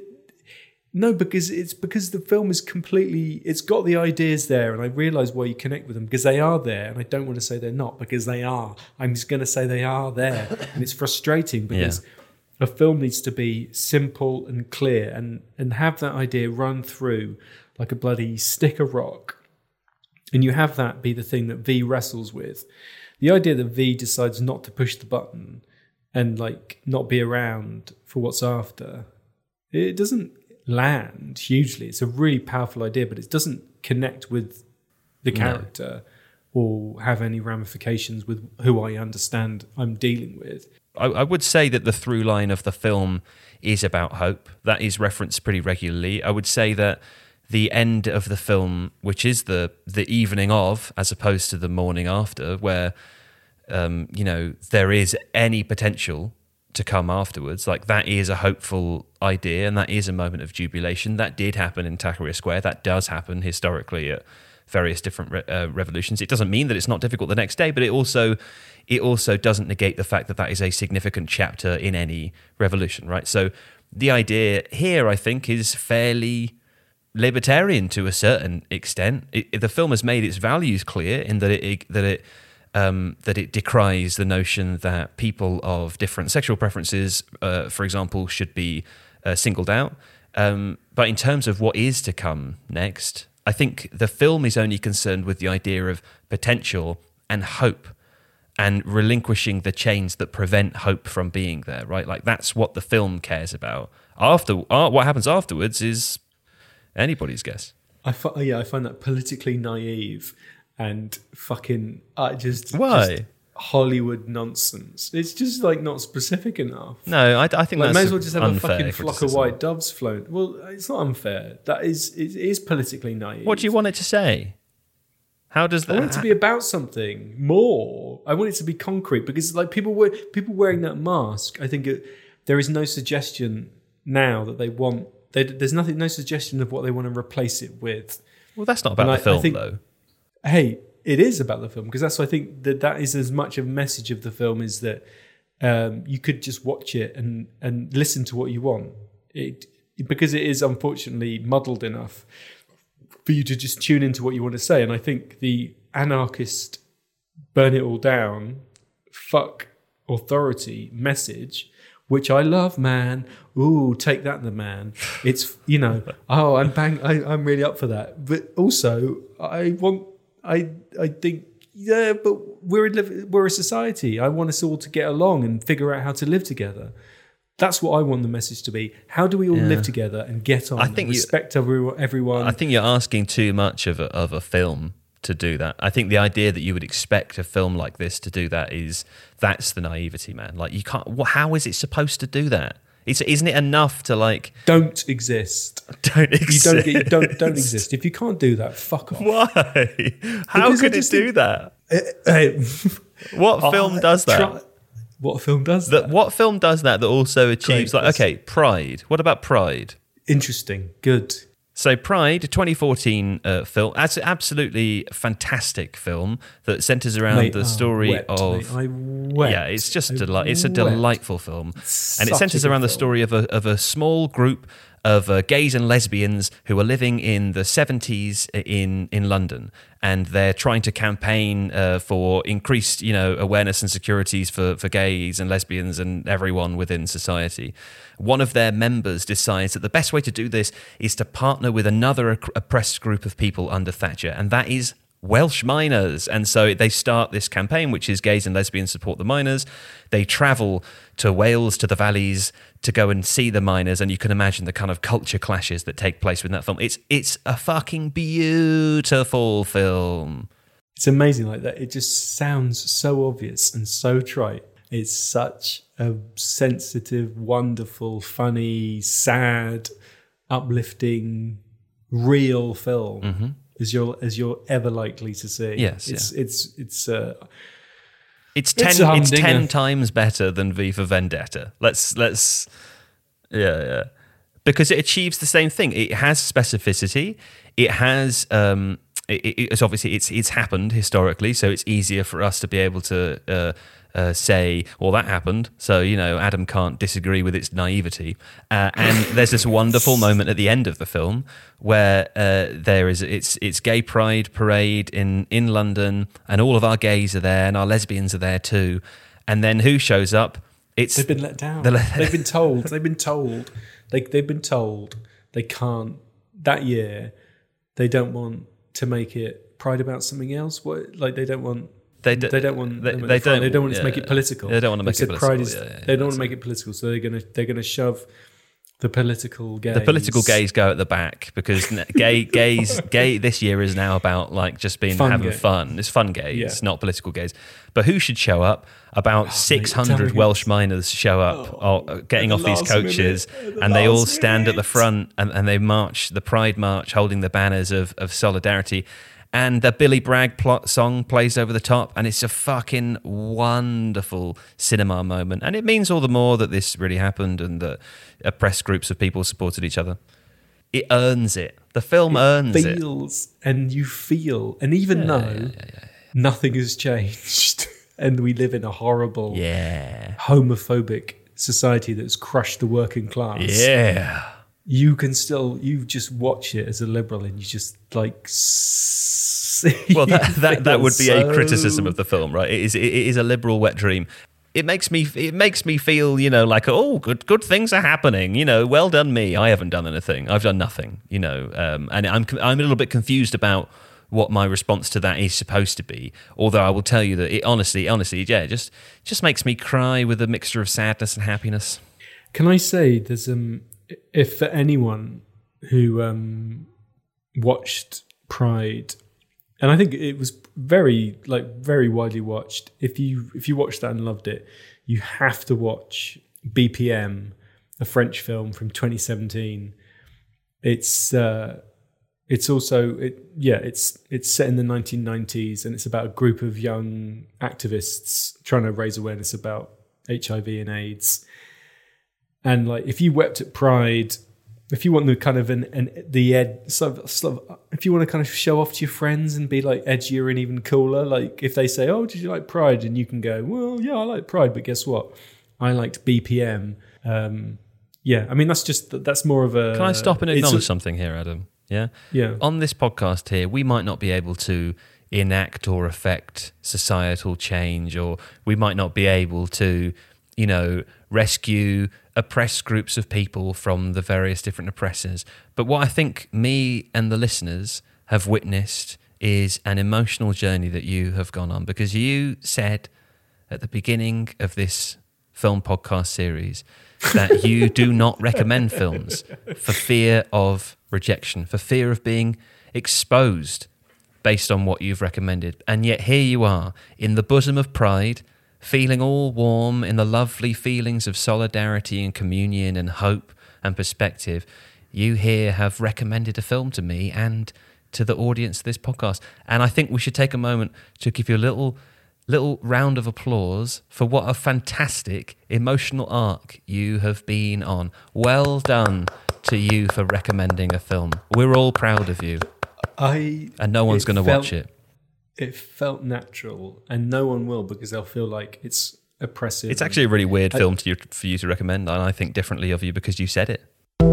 no, because it's because the film is completely, it's got the ideas there, and I realise why you connect with them, because they are there, and I don't want to say they're not, because they are. I'm just going to say they are there, and it's frustrating because yeah. a film needs to be simple and clear, and, and have that idea run through like a bloody stick of rock, and you have that be the thing that V wrestles with. The idea that V decides not to push the button and like not be around for what's after, it doesn't land hugely. It's a really powerful idea, but it doesn't connect with the character no. or have any ramifications with who I understand I'm dealing with. I, I would say that the through line of the film is about hope. That is referenced pretty regularly. I would say that the end of the film, which is the the evening of, as opposed to the morning after, where um, you know, there is any potential to come afterwards, like that is a hopeful idea, and that is a moment of jubilation. That did happen in Tahrir Square. That does happen historically at various different re- uh, revolutions. It doesn't mean that it's not difficult the next day, but it also it also doesn't negate the fact that that is a significant chapter in any revolution, right? So the idea here, I think, is fairly libertarian to a certain extent. It, it, the film has made its values clear in that it that it Um, that it decries the notion that people of different sexual preferences, uh, for example, should be uh, singled out. Um, but in terms of what is to come next, I think the film is only concerned with the idea of potential and hope and relinquishing the chains that prevent hope from being there, right? Like that's what the film cares about. After uh, what happens afterwards is anybody's guess. I fi- yeah, I find that politically naive. And fucking, uh, just, Why? just Hollywood nonsense. It's just like not specific enough. No, I, I think like, that's may as well just have a fucking criticism. flock of white doves flown. Well, it's not unfair. That is, it is politically naive. What do you want it to say? How does that? I want it to be about something more. I want it to be concrete, because like people wear, people wearing that mask. I think it, there is no suggestion now that they want. They, there's nothing, no suggestion of what they want to replace it with. Well, that's not about and the I, film, I think, though. Hey, it is about the film, because that's I think that that is as much of a message of the film is that um, you could just watch it and and listen to what you want. It because it is unfortunately muddled enough for you to just tune into what you want to say. And I think the anarchist burn it all down, fuck authority message, which I love, man. Ooh, take that, the man. It's, you know, oh, I'm bang, I, I'm really up for that. But also, I want. I I think yeah, but we're in, we're a society. I want us all to get along and figure out how to live together. That's what I want the message to be. How do we all yeah. live together and get on? I think and respect you, everyone. I think you're asking too much of a, of a film to do that. I think the idea that you would expect a film like this to do that is that's the naivety, man. Like you can't. How is it supposed to do that? It's, isn't it enough to like don't exist? Don't exist. You don't get, don't don't exist. If you can't do that, fuck off. Why? How because could it do that? Uh, uh, what uh, film does that? Try, what film does that? that? What film does that? That also achieves Great, like okay, Pride. What about Pride? Interesting. Good. So Pride, twenty fourteen uh, film. That's an absolutely fantastic film that centres around mate, the story I wept, of. Mate, I wept. Yeah, it's just deli- it's a wept. delightful film, Such and it centres around film. the story of a of a small group of uh, gays and lesbians who are living in the seventies in in London, and they're trying to campaign uh, for increased, you know, awareness and securities for for gays and lesbians and everyone within society. One of their members decides that the best way to do this is to partner with another oppressed group of people under Thatcher, and that is Welsh miners. And so they start this campaign, which is gays and lesbians support the miners. They travel to Wales, to the valleys, to go and see the miners, and you can imagine the kind of culture clashes that take place within that film. It's it's a fucking beautiful film. It's amazing like that. It just sounds so obvious and so trite. It's such a sensitive, wonderful, funny, sad, uplifting, real film. Mm-hmm. As you're as you're ever likely to see. Yes, it's yeah. it's it's uh, it's ten it's, it's ten times better than V for Vendetta. Let's let's yeah yeah because it achieves the same thing. It has specificity. It has um. It, it's obviously it's it's happened historically, so it's easier for us to be able to uh, uh, say, well, that happened, so, you know, Adam can't disagree with its naivety. Uh, and there's this wonderful moment at the end of the film where uh, there is it's it's Gay Pride Parade in, in London, and all of our gays are there, and our lesbians are there too. And then who shows up? It's They've been let down. The, they've been told. They've been told. They, they've been told they can't, that year, they don't want to make it Pride about something else. What, like, they don't want... They, do, they don't want. They, them at they the front. don't. They don't want yeah, to make it political. They don't want to make They've it said political. Pride is, yeah, yeah, they don't want to make it political, so they're gonna they're gonna shove the political gays. The political gays go at the back because gay gays gay this year is now about like just being Fun having gay. fun. It's fun gays, Yeah. not political gays. But who should show up? About Oh, six mate, hundred tell me. Welsh miners show up, Oh, oh, getting at off the these last coaches, minute, at the and they all last stand at the minute. front and, and they march the Pride March, holding the banners of of solidarity. And the Billy Bragg plot song plays over the top, and it's a fucking wonderful cinema moment. And it means all the more that this really happened and that oppressed groups of people supported each other. It earns it. The film earns it. feels and you feel, and even Yeah, though yeah, yeah, yeah, yeah. nothing has changed, and we live in a horrible, Yeah. homophobic society that's crushed the working class. Yeah. You can still, you just watch it as a liberal, and you just like. See Well, that that, that would be so- a criticism of the film, right? It is it is a liberal wet dream. It makes me it makes me feel, you know, like, oh, good good things are happening. You know, well done me. I haven't done anything. I've done nothing. You know, um, and I'm I'm a little bit confused about what my response to that is supposed to be. Although I will tell you that it honestly, honestly, yeah, just just makes me cry with a mixture of sadness and happiness. Can I say there's um if for anyone who um watched Pride, and I think it was very like very widely watched. If you if you watched that and loved it, you have to watch B P M, a French film from twenty seventeen. It's uh, it's also it yeah it's it's set in the nineteen nineties, and it's about a group of young activists trying to raise awareness about H I V and AIDS. And like, if you wept at Pride, if you want the kind of an, an the ed, sort of, sort of, if you want to kind of show off to your friends and be like edgier and even cooler, like if they say, "Oh, did you like Pride?" and you can go, "Well, yeah, I like Pride, but guess what? I liked B P M." Um, yeah, I mean that's just that's more of a. Can I stop and it's acknowledge a- something here, Adam? Yeah? Yeah. On this podcast here, we might not be able to enact or affect societal change, or we might not be able to, you know, rescue oppressed groups of people from the various different oppressors. But what I think me and the listeners have witnessed is an emotional journey that you have gone on, because you said at the beginning of this film podcast series that you do not recommend films for fear of rejection, for fear of being exposed based on what you've recommended. And yet here you are in the bosom of Pride, feeling all warm in the lovely feelings of solidarity and communion and hope and perspective. You here have recommended a film to me and to the audience of this podcast. And I think we should take a moment to give you a little little round of applause for what a fantastic emotional arc you have been on. Well done to you for recommending a film. We're all proud of you. I And no one's it going to felt- watch it. It felt natural, and no one will, because they'll feel like it's oppressive. It's actually a really weird I- film to you, for you to recommend, and I think differently of you because you said it.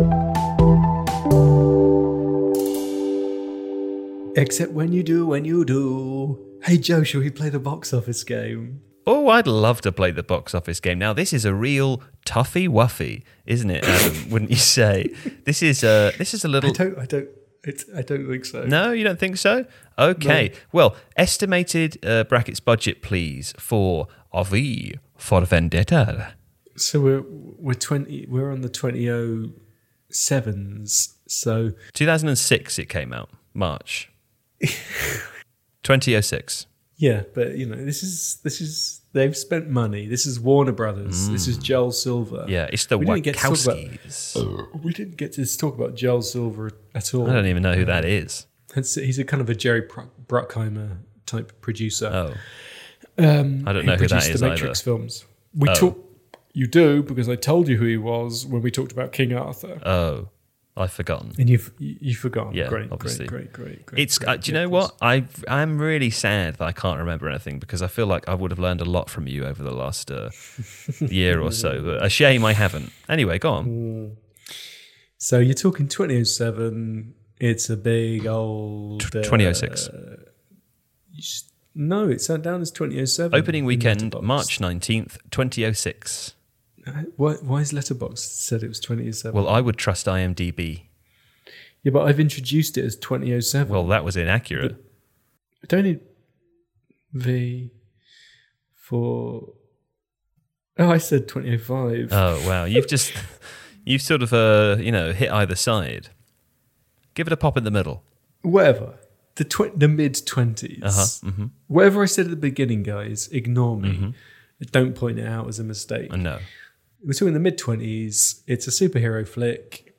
Except when you do, when you do. Hey Joe, shall we play the box office game? Oh, I'd love to play the box office game. Now, this is a real toughy wuffy, isn't it, Adam? Wouldn't you say? This is a this is a I little. don't, I don't, it's, I don't think so. No, you don't think so? Okay. No. Well, estimated uh, brackets budget, please, for V for Vendetta. So we're we're twenty. We're on the twenty oh sevens. So two thousand six, it came out March. twenty oh six. yeah, but you know, this is this is they've spent money. This is Warner Brothers. This is Joel Silver. Yeah, it's the We didn't get to talk about- Wachowskis. We didn't get to talk about Joel Silver at all. I don't even know who that is. It's- He's a kind of a Jerry Bruck- Bruckheimer type producer. Oh, Um, I don't know who that produced is the Matrix either. films. We Oh. talk. You do, because I told you who he was when we talked about King Arthur. oh. I've forgotten. And you've you've forgotten. Yeah, great, obviously. great, great, great, great. It's. great, Uh, do you know ridiculous. what? I I'm really sad that I can't remember anything because I feel like I would have learned a lot from you over the last uh, year or so. But a shame I haven't. Anyway, go on. So you're talking twenty oh seven. It's a big old uh, twenty oh six. you s- No, it's down as twenty oh seven. Opening weekend, Letterboxd. March nineteenth, twenty oh six. Uh, Why, why is Letterboxd said it was twenty oh seven? Well, I would trust IMDb. yeah, but I've introduced it as twenty oh seven. Well, that was inaccurate. Don't need V for. Oh, I said twenty oh five. Oh wow, you've just you've sort of uh, you know hit either side. Give it a pop in the middle. Whatever. The tw- the mid twenties. Uh huh. Mm-hmm. Whatever I said at the beginning, guys, ignore me. Don't point it out as a mistake. No. We're talking the mid twenties. It's a superhero flick.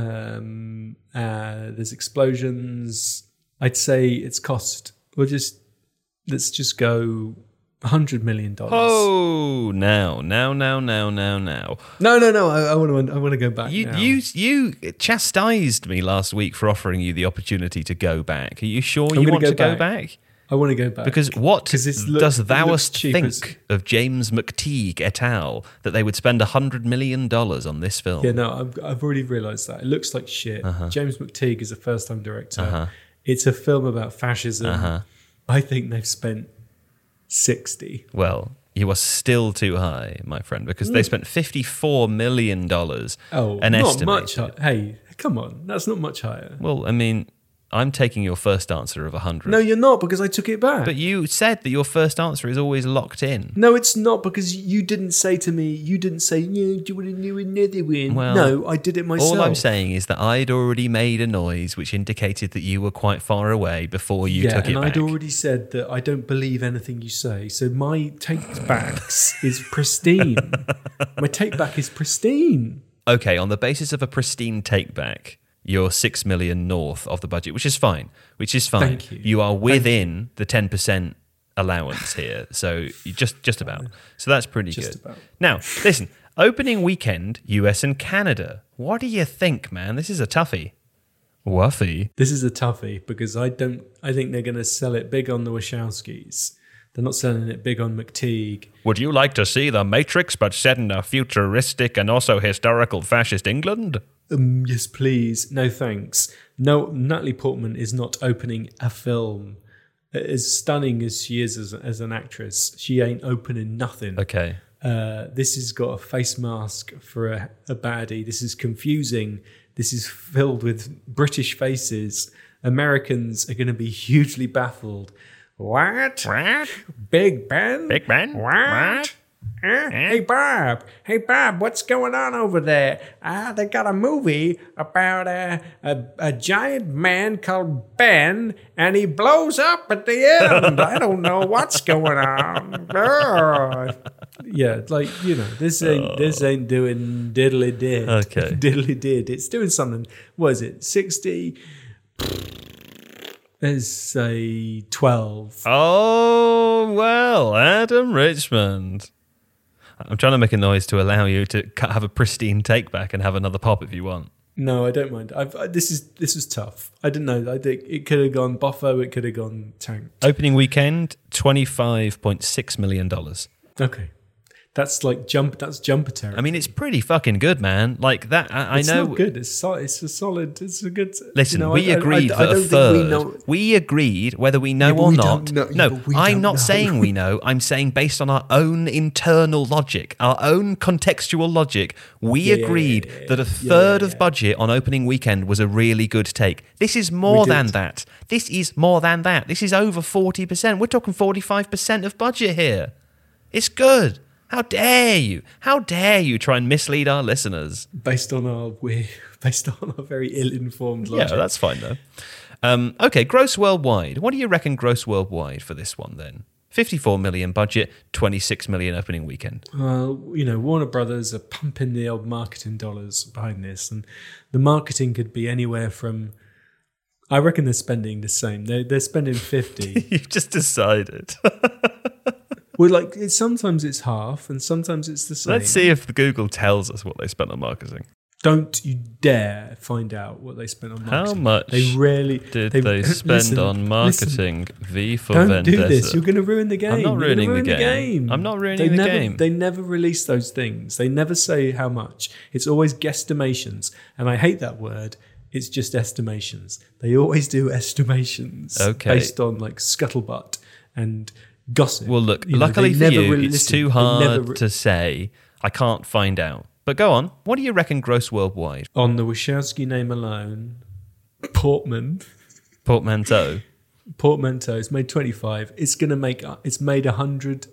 Um, uh, there's explosions. I'd say its cost. We'll just let's just go a hundred million dollars. Oh, now, now, now, now, now, now. No, no, no. I want to. I want to go back. You, now. you, you chastised me last week for offering you the opportunity to go back. Are you sure I'm you gonna want go to go back. back? I want to go back Because what 'Cause it's look- does it thou looks us cheap think as- of James McTeague et al. That they would spend a hundred million dollars on this film? Yeah, no, I've, I've already realised that. It looks like shit. James McTeague is a first-time director. Uh-huh. It's a film about fascism. Uh-huh. I think they've spent sixty. Well, you are still too high, my friend, because they spent fifty-four million dollars. Oh, an not estimated. much. Hi- Hey, come on, that's not much higher. Well, I mean, I'm taking your first answer of a hundred. No, you're not, because I took it back. But you said that your first answer is always locked in. No, it's not, because you didn't say to me, you didn't say, yeah, do you want to do another one? Well, no, I did it myself. All I'm saying is that I'd already made a noise which indicated that you were quite far away before you yeah, took it and back. I'd already said that I don't believe anything you say. So my take backs is pristine. My take back is pristine. Okay, on the basis of a pristine take back, you're six million north of the budget, which is fine. Which is fine. Thank you. You are within the ten percent allowance here, so you just just about. So that's pretty Just good. about. Now, listen. Opening weekend, U S and Canada. What do you think, man? This is a toughie. Wuffy. This is a toughie because I don't. I think they're going to sell it big on the Wachowskis. They're not selling it big on McTeague. Would you like to see The Matrix, but set in a futuristic and also historical fascist England? Um, yes, please. No, thanks. No, Natalie Portman is not opening a film. As stunning as she is as, as an actress, she ain't opening nothing. Okay. Uh, this has got a face mask for a, a baddie. This is confusing. This is filled with British faces. Americans are going to be hugely baffled. What? What? Big Ben? Big Ben? What? What? Huh? Hey, Bob. Hey, Bob, what's going on over there? Ah, they got a movie about a, a, a giant man called Ben, and he blows up at the end. I don't know what's going on. Oh. Yeah, like, you know, this ain't, this ain't doing diddly did. Okay. Diddly did. It's doing something. What is it? sixty? Let's say twelve. Oh, well, Adam Richmond. I'm trying to make a noise to allow you to ca- have a pristine take back and have another pop if you want. No, I don't mind. I've, I, this is this is tough. I didn't know. I think it could have gone Boffo. It could have gone Tank. Opening weekend, twenty-five point six million dollars. Okay, that's like jump. That's jumper territory. I mean, it's pretty fucking good, man. Like that, I, I it's know. not good. It's so, it's a solid. It's a good. Listen, you know, we I- I- agreed I, I, that don't a think third. we know. We agreed, whether we know Yeah, but or we not. don't know- yeah, No, but we I'm don't not know. saying we know. I'm saying based on our own internal logic, our own contextual logic, we Yeah, yeah, agreed yeah, yeah, that a yeah, third yeah, of yeah. budget on opening weekend was a really good take. This is more We than did. that. This is more than that. This is over forty percent. We're talking forty-five percent of budget here. It's good. How dare you? How dare you try and mislead our listeners? Based on our we based on our very ill-informed logic. Yeah, that's fine though. Um, okay, gross worldwide. What do you reckon gross worldwide for this one then? fifty-four million budget, twenty-six million opening weekend. Well, you know, Warner Brothers are pumping the old marketing dollars behind this, and the marketing could be anywhere from. I reckon they're spending the same. They're they're spending fifty. You've just decided. Well, like it's, sometimes it's half, and sometimes it's the same. Let's see if Google tells us what they spent on marketing. Don't you dare find out what they spent on marketing. How much they rarely, did they, they spend listen, on marketing listen, V for don't Vendetta? do this. You're going to ruin the game. I'm not You're ruining ruin the, the game. game. I'm not ruining they the never, game. They never release those things. They never say how much. It's always guesstimations. And I hate that word. It's just estimations. They always do estimations Okay. based on like scuttlebutt and gossip. Well, look, You know, luckily they for never you, really it's listen. too They hard never re- to say. I can't find out. But go on. What do you reckon gross worldwide? On the Wachowski name alone, Portman, Portmanteau. Portmanteau, it's made twenty-five. It's going to make, it's made one hundred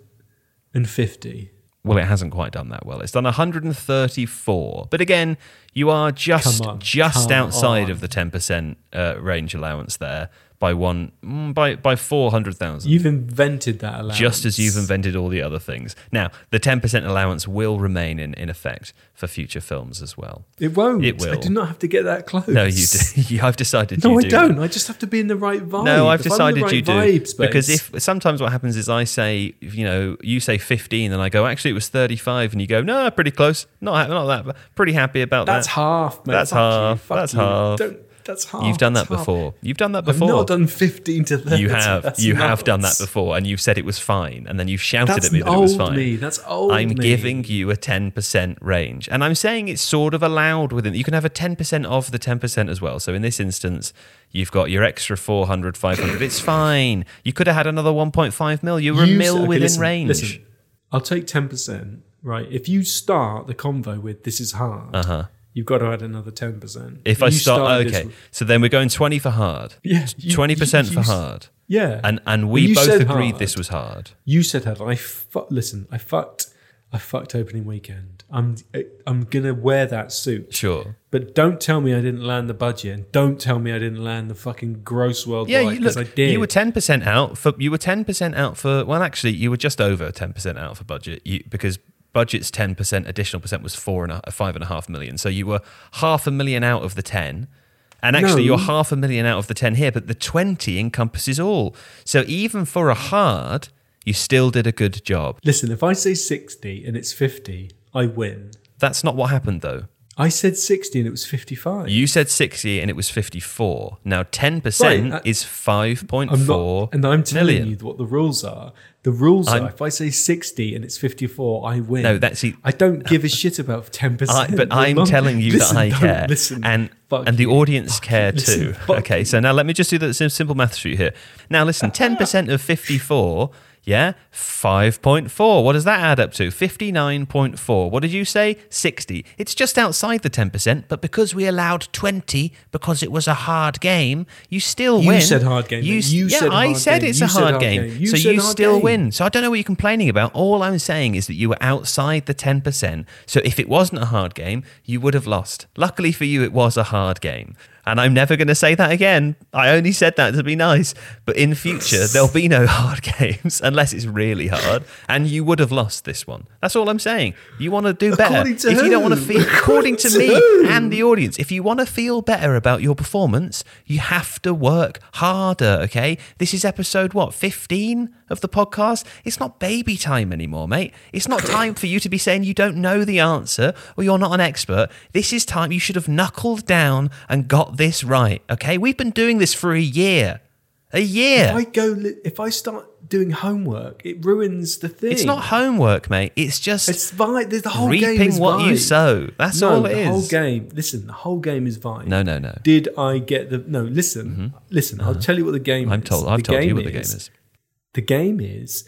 fifty. Well, it hasn't quite done that well. It's done one hundred thirty-four. But again, you are just Come on, just come outside on. of the ten percent uh, range allowance there by one mm, by by four hundred thousand. You've invented that allowance. Just as you've invented all the other things. Now, the ten percent allowance will remain in, in effect for future films as well. It won't. It will. I do not have to get that close. No, you do. I've decided No, you I do. don't. I just have to be in the right vibe. No, I've If I'm in the decided right you do. vibe space- Because if sometimes what happens is I say, you know, you say fifteen and I go, actually it was thirty-five, and you go, no, pretty close. Not, not that, but pretty happy about that's that. half, mate. That's Fuck you. half. Fuck That's you. half. Don't, that's half. You've done that That's half. before. You've done that I've before. not done fifteen to thirty. You have. That's you have done that nuts. before, and you've said it was fine, and then you've shouted That's at me that old it was fine. me. That's old I'm me. giving you a ten percent range, and I'm saying it's sort of allowed within. You can have a ten percent of the ten percent as well. So in this instance, you've got your extra four hundred, five hundred. It's fine. You could have had another one point five mil. You were You a mil s- okay, within listen, range. Listen, I'll take ten percent, right? If you start the convo with this is hard, Uh-huh. you've got to add another ten percent. If I start, okay, so then we're going twenty for hard. Yeah, you- twenty percent you- for you- hard. Yeah. And and When we you both said agreed hard, this was hard. You said hard. I fu- listen. I fucked. I fucked opening weekend. I'm. I'm gonna wear that suit. Sure. But don't tell me I didn't land the budget, and don't tell me I didn't land the fucking gross worldwide. Yeah, you, because look, I did. you were ten percent out for. You were ten percent out for. Well, actually, you were just over ten percent out for budget. You, because budget's ten percent, additional percent was four and a, five and a half million. So you were half a million out of the ten. And actually, No. you're half a million out of the ten here, but the twenty encompasses all. So even for a hard, you still did a good job. Listen, if I say sixty and it's fifty, I win. That's not what happened, though. I said sixty and it was fifty-five. You said sixty and it was fifty-four. Now, ten percent Right, I- is five point I'm four not, and I'm telling million. you what the rules are. The rules I'm- are: if I say sixty and it's fifty-four, I win. No, that's the- I don't give a shit about ten I, percent. but I'm telling you that I care, Listen, and fuck and the you. audience Fuck care you. Listen, too. fuck Okay, you. so now let me just do the sim- simple math sheet here. Now listen, ten percent of fifty-four, yeah, five point four. What does that add up to? fifty-nine point four. What did you say? sixty. It's just outside the ten percent, but because we allowed twenty, because it was a hard game, you still You win. said hard game, You, mate. You yeah, said I hard said game. it's You a said hard hard game, game. You so said you hard still game. win. So I don't know what you're complaining about. All I'm saying is that you were outside the ten percent. So if it wasn't a hard game, you would have lost. Luckily for you, it was a hard game. And I'm never going to say that again. I only said that to be nice. But in future, there'll be no hard games unless it's really hard. And you would have lost this one. That's all I'm saying. You want to do better. According to if you don't want to who? feel, according to To me who? and the audience, if you want to feel better about your performance, you have to work harder, okay? This is episode, what, fifteen of the podcast? It's not baby time anymore, mate. It's not time for you to be saying you don't know the answer or you're not an expert. This is time you should have knuckled down and got this right, okay? We've been doing this for a year. A year. If I go, li- if I start doing homework, it ruins the thing. It's not homework, mate. It's just It's vibe. The whole game reaping is what you vibe. sow. That's no, all it the is. whole game. Listen, the whole game is vibe. No, no, no. Did I get the? No, listen, listen. I'll tell you what the game I'm is. told. I've The told you game what the game is. The game is: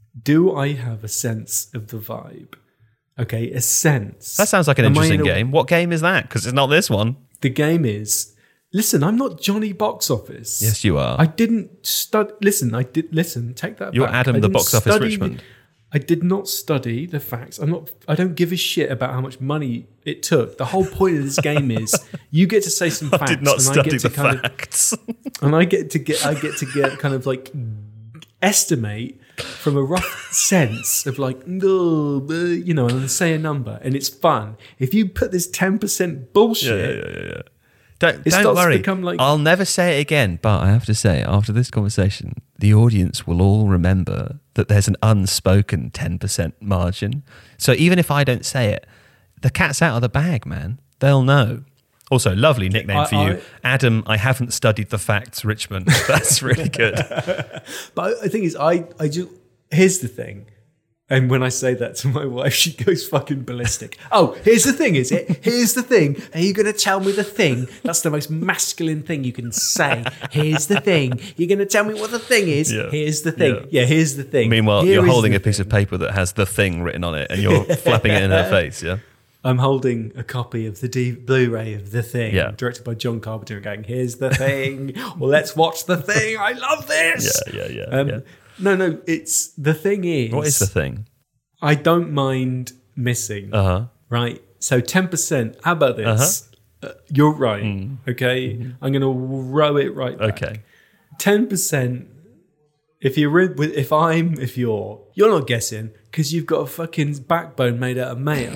do I have a sense of the vibe? Okay, a sense. That sounds like an Am I interesting in a- game. What game is that? Because it's not this one. The game is. Listen, I'm not Johnny Box Office. Yes, you are. I didn't study. Listen, I did. Listen, take that. You're back. Adam I the didn't Box Office study Richmond. the- I did not study the facts. I'm not. I don't give a shit about how much money it took. The whole point of this game is you get to say some facts. I did not and I study get to the kind of, facts. and I get to get. I get to get kind of like estimate from a rough sense of like, no, uh, you know, and say a number, and it's fun. If you put this ten percent bullshit. yeah, yeah, yeah. Don't, It don't starts to worry. become like- I'll never say it again, but I have to say, after this conversation, the audience will all remember that there's an unspoken ten percent margin. So even if I don't say it, the cat's out of the bag, man. they'll know. Also, lovely nickname I, for you. I, Adam, I haven't studied the facts, Richmond. That's really good. But the thing is, I, I just, here's the thing. And when I say that to my wife, she goes fucking ballistic. Oh, here's the thing, is it? Here's the thing. Are you going to tell me the thing? That's the most masculine thing you can say. Here's the thing. You're going to tell me what the thing is? Yeah. Here's the thing. Yeah, Yeah. here's the thing. Meanwhile, Here you're is holding the a piece thing. of paper that has the thing written on it and you're flapping it in her face, yeah? I'm holding a copy of the D- Blu-ray of The Thing, Yeah. directed by John Carpenter, and going, here's the thing. Well, let's watch the thing. I love this. Yeah, yeah, yeah. Um, yeah. No, no, it's, the thing is... What is the thing? I don't mind missing, Uh-huh. right? So ten percent, how about this? Uh, you're right, Mm. okay? Mm-hmm. I'm going to row it right back. Okay. ten percent, if you're in with, if I'm, if you're, you're not guessing, because you've got a fucking backbone made out of mayo.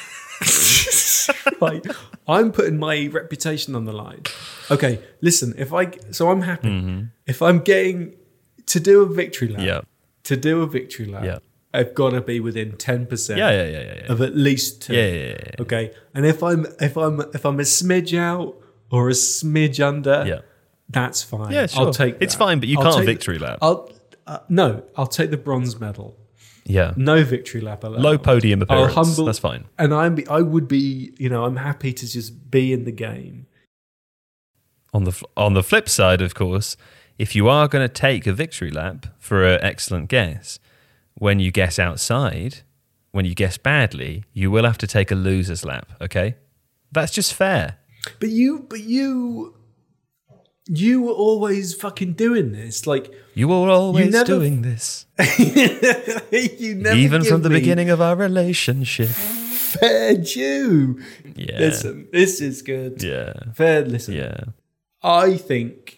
Like, I'm putting my reputation on the line. Okay, listen, if I, so I'm happy. Mm-hmm. If I'm getting, to do a victory lap, Yeah. to do a victory lap, Yeah. I've got to be within ten percent Yeah, yeah, yeah, yeah. yeah. of at least two. Yeah, yeah, yeah, yeah. Okay, and if I'm if I'm if I'm a smidge out or a smidge under, Yeah. that's fine. Yeah, sure. I'll take. It's that. fine, but you I'll can't take- victory lap. I'll uh, no, I'll take the bronze medal. Yeah. No victory lap allowed. Low podium I'll appearance. humble. That's fine. And I'm I would be you know I'm happy to just be in the game. On the fl- on the flip side, of course, if you are going to take a victory lap for an excellent guess, when you guess outside, when you guess badly, you will have to take a loser's lap, okay? That's just fair. But you, but you, you were always fucking doing this. Like You were always never- doing this. you never Even give from the me beginning of our relationship. fair due. Yeah. Listen, this is good. Yeah. Fair. Listen, Yeah. I think.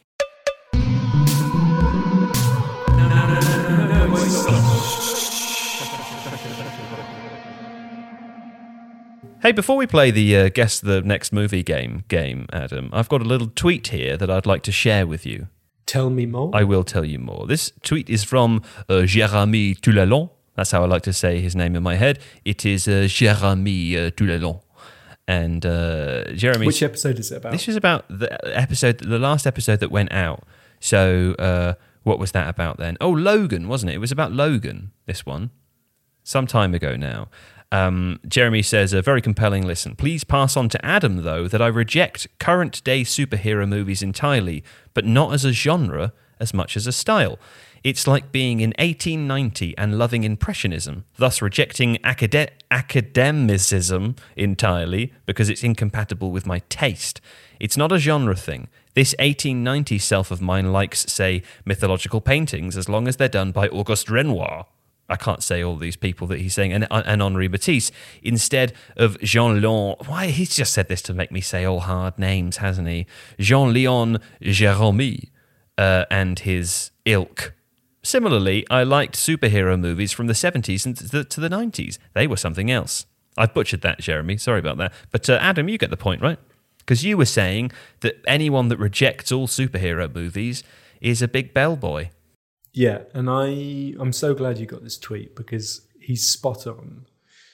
Hey, before we play the uh, Guess the Next Movie game, game, Adam, I've got a little tweet here that I'd like to share with you. Tell me more. I will tell you more. This tweet is from uh, Jérémy Toulalon. That's how I like to say his name in my head. It is uh, Jérémy uh, Toulalon. And uh, Jeremy... Which episode is it about? This is about the episode, the last episode that went out. So uh, what was that about then? Oh, Logan, wasn't it? It was about Logan, this one. Some time ago now. Um, Jeremy says, a very compelling listen. Please pass on to Adam, though, that I reject current-day superhero movies entirely, but not as a genre as much as a style. It's like being in eighteen ninety and loving Impressionism, thus rejecting acad- academicism entirely because it's incompatible with my taste. It's not a genre thing. This eighteen ninety self of mine likes, say, mythological paintings as long as they're done by Auguste Renoir. I can't say all these people that he's saying, and, and Henri Matisse, instead of Jean-Léon... Why, he's just said this to make me say all hard names, hasn't he? Jean-Léon Gérôme uh, and his ilk. Similarly, I liked superhero movies from the seventies and to the, to the nineties. They were something else. I've butchered that, Jeremy. Sorry about that. But uh, Adam, you get the point, right? Because you were saying that anyone that rejects all superhero movies is a big bellboy. Yeah, and I I'm so glad you got this tweet because he's spot on.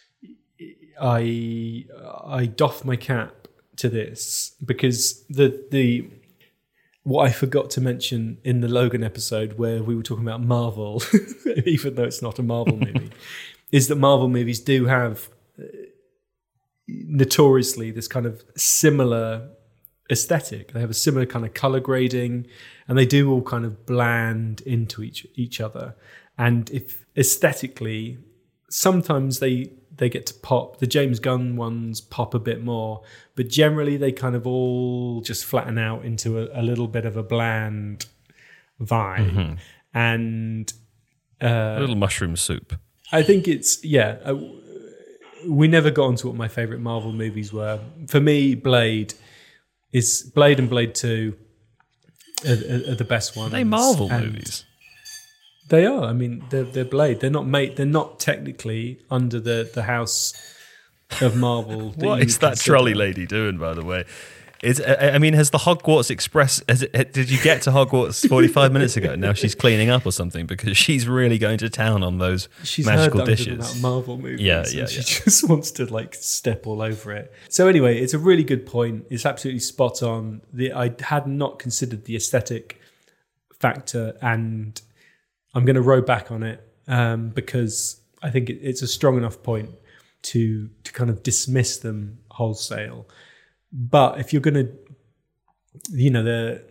I I doff my cap to this because the the what I forgot to mention in the Logan episode where we were talking about Marvel, even though it's not a Marvel movie, is that Marvel movies do have uh, notoriously this kind of similar aesthetic. They have a similar kind of color grading, and they do all kind of blend into each each other. And if aesthetically, sometimes they they get to pop. The James Gunn ones pop a bit more, but generally they kind of all just flatten out into a, a little bit of a bland vibe. Mm-hmm. And uh, A little mushroom soup. I think it's yeah. Uh, we never got onto what my favorite Marvel movies were. For me, Blade is Blade and Blade Two are, are, are the best ones. Are they Marvel And movies? They are. I mean, they're, they're Blade. They're not made. They're not technically under the, the house of Marvel. What you is that consider. trolley lady doing, by the way? Is, I mean, has the Hogwarts Express, has it, did you get to Hogwarts forty-five minutes ago? Now she's cleaning up or something because she's really going to town on those she's magical heard that dishes. About Marvel movies. Yeah, yeah, She yeah. just wants to like step all over it. So anyway, it's a really good point. It's absolutely spot on. The, I had not considered the aesthetic factor, and I'm going to row back on it um, because I think it, it's a strong enough point to to kind of dismiss them wholesale. But if you're going to, you know, the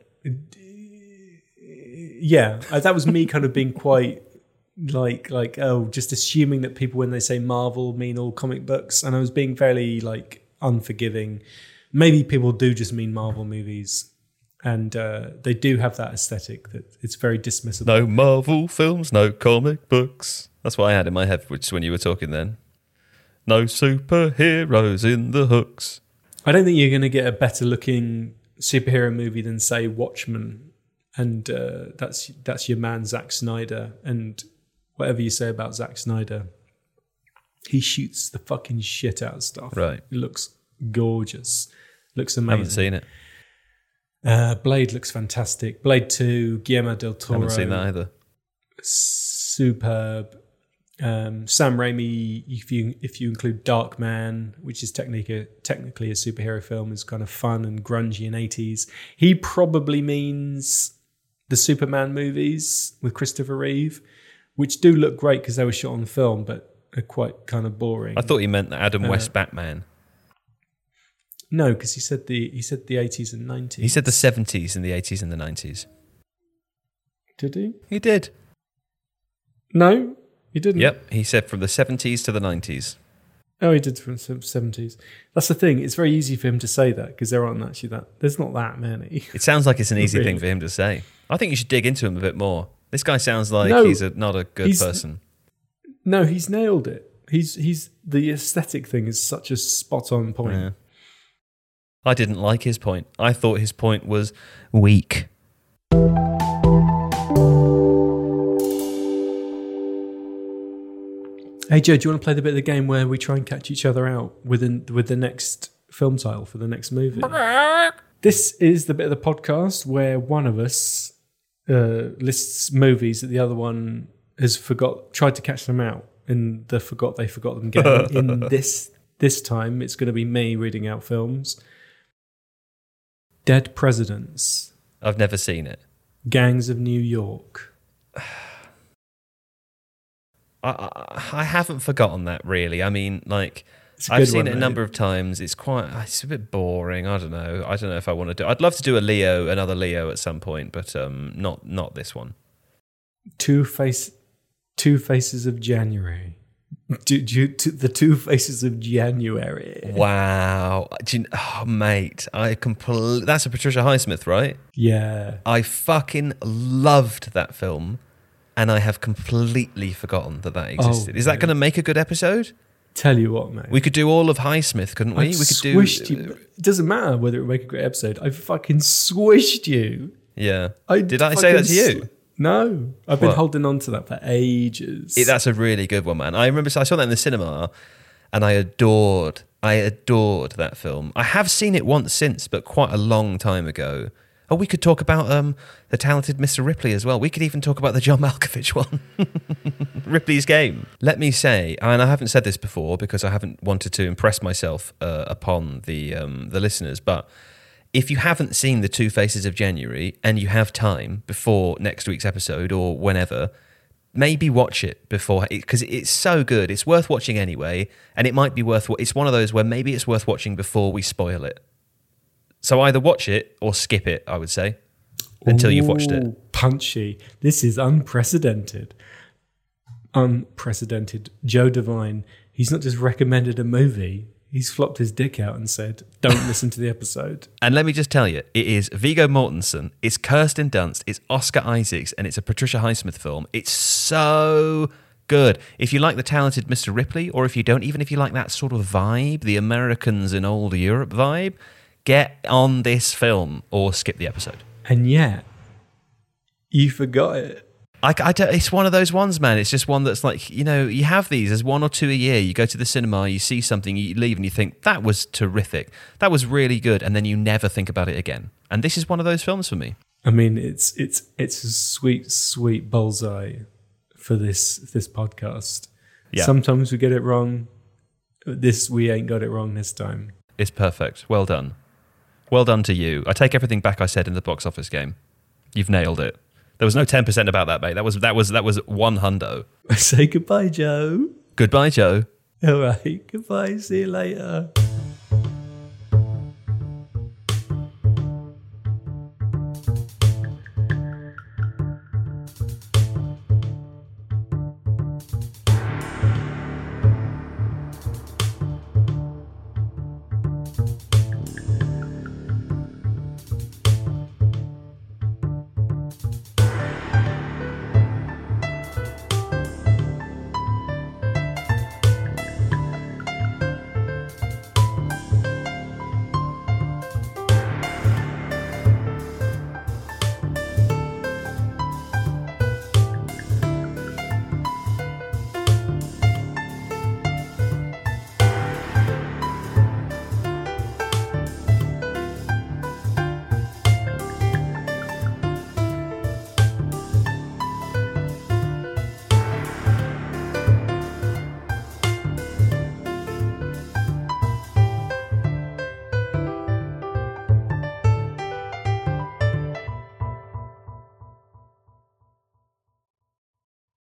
yeah, that was me kind of being quite like like oh, just assuming that people when they say Marvel mean all comic books, and I was being fairly like unforgiving. Maybe people do just mean Marvel movies, and uh, they do have that aesthetic that it's very dismissible. No Marvel films, no comic books. That's what I had in my head, which when you were talking then. No superheroes in the hooks. I don't think you're going to get a better looking superhero movie than, say, Watchmen, and uh, that's that's your man Zack Snyder. And whatever you say about Zack Snyder, he shoots the fucking shit out of stuff. Right, it looks gorgeous, looks amazing. I haven't seen it. Uh, Blade looks fantastic. Blade Two, Guillermo del Toro. Haven't seen that either. Superb. Um, Sam Raimi, if you if you include Darkman, which is technically technically a superhero film, is kind of fun and grungy in eighties. He probably means the Superman movies with Christopher Reeve, which do look great because they were shot on film, but are quite kind of boring. I thought he meant the Adam Uh, West Batman. No, because he said the he said the eighties and nineties. He said the seventies and the eighties and the nineties. Did he? He did. No, he didn't. Yep, he said from the seventies to the nineties. Oh, he did from the seventies. That's the thing. It's very easy for him to say that because there aren't actually that. There's not that many. It sounds like it's an easy Really? thing for him to say. I think you should dig into him a bit more. This guy sounds like No, he's a, not a good he's- person. No, he's nailed it. He's he's the aesthetic thing is such a spot on point. Yeah. I didn't like his point. I thought his point was weak. Hey Joe, do you want to play the bit of the game where we try and catch each other out within with the next film title for the next movie? This is the bit of the podcast where one of us uh, lists movies that the other one has forgot, tried to catch them out in the forgot they forgot them game. In this this time, it's going to be me reading out films. Dead Presidents, I've never seen it. Gangs of New York. I, I, I haven't forgotten that, really. I mean, like, It's a I've good seen one, it a mate. number of times. It's quite, it's a bit boring. I don't know. I don't know if I want to do I'd love to do a Leo, another Leo at some point, but um, not not this one. Two face, two faces of January. Do, do, to the two faces of January. Wow. Do you, oh, mate, I compl- that's a Patricia Highsmith, right? Yeah. I fucking loved that film, and I have completely forgotten that that existed. Oh, Is that mate. going to make a good episode? Tell you what, mate. We could do all of Highsmith, couldn't we? I've we could swished do. you. It doesn't matter whether it would make a great episode. I fucking swished you. Yeah. I Did I say that to fucking you? sl- no. I've been What? holding on to that for ages. It, that's a really good one, man. I remember I saw that in the cinema, and I adored, I adored that film. I have seen it once since, but quite a long time ago. Oh, we could talk about um, the talented Mister Ripley as well. We could even talk about the John Malkovich one, Ripley's Game. Let me say, and I haven't said this before because I haven't wanted to impress myself uh, upon the um, the listeners, but if you haven't seen The Two Faces of January and you have time before next week's episode or whenever, maybe watch it before, because it's so good. It's worth watching anyway, and it might be worth. It's one of those where maybe it's worth watching before we spoil it. So either watch it or skip it, I would say, until you've watched it. Ooh, punchy. This is unprecedented. Unprecedented. Joe Devine, he's not just recommended a movie, he's flopped his dick out and said, don't listen to the episode. And let me just tell you, it is Viggo Mortensen, it's Kirsten Dunst, it's Oscar Isaacs, and it's a Patricia Highsmith film. It's so good. If you like the talented Mister Ripley, or if you don't, even if you like that sort of vibe, the Americans in old Europe vibe, get on this film or skip the episode. And yet, you forgot it. I, I don't, it's one of those ones, man. It's just one that's like, you know, you have these. There's one or two a year. You go to the cinema, you see something, you leave and you think, that was terrific. That was really good. And then you never think about it again. And this is one of those films for me. I mean, it's it's it's a sweet, sweet bullseye for this this podcast. Yeah. Sometimes we get it wrong. This, we ain't got it wrong this time. It's perfect. Well done. Well done to you. I take everything back I said in the box office game. You've nailed it. There was no ten percent about that, mate. That was that was that was one hundo. Say goodbye, Joe. Goodbye, Joe. All right. Goodbye. See you later.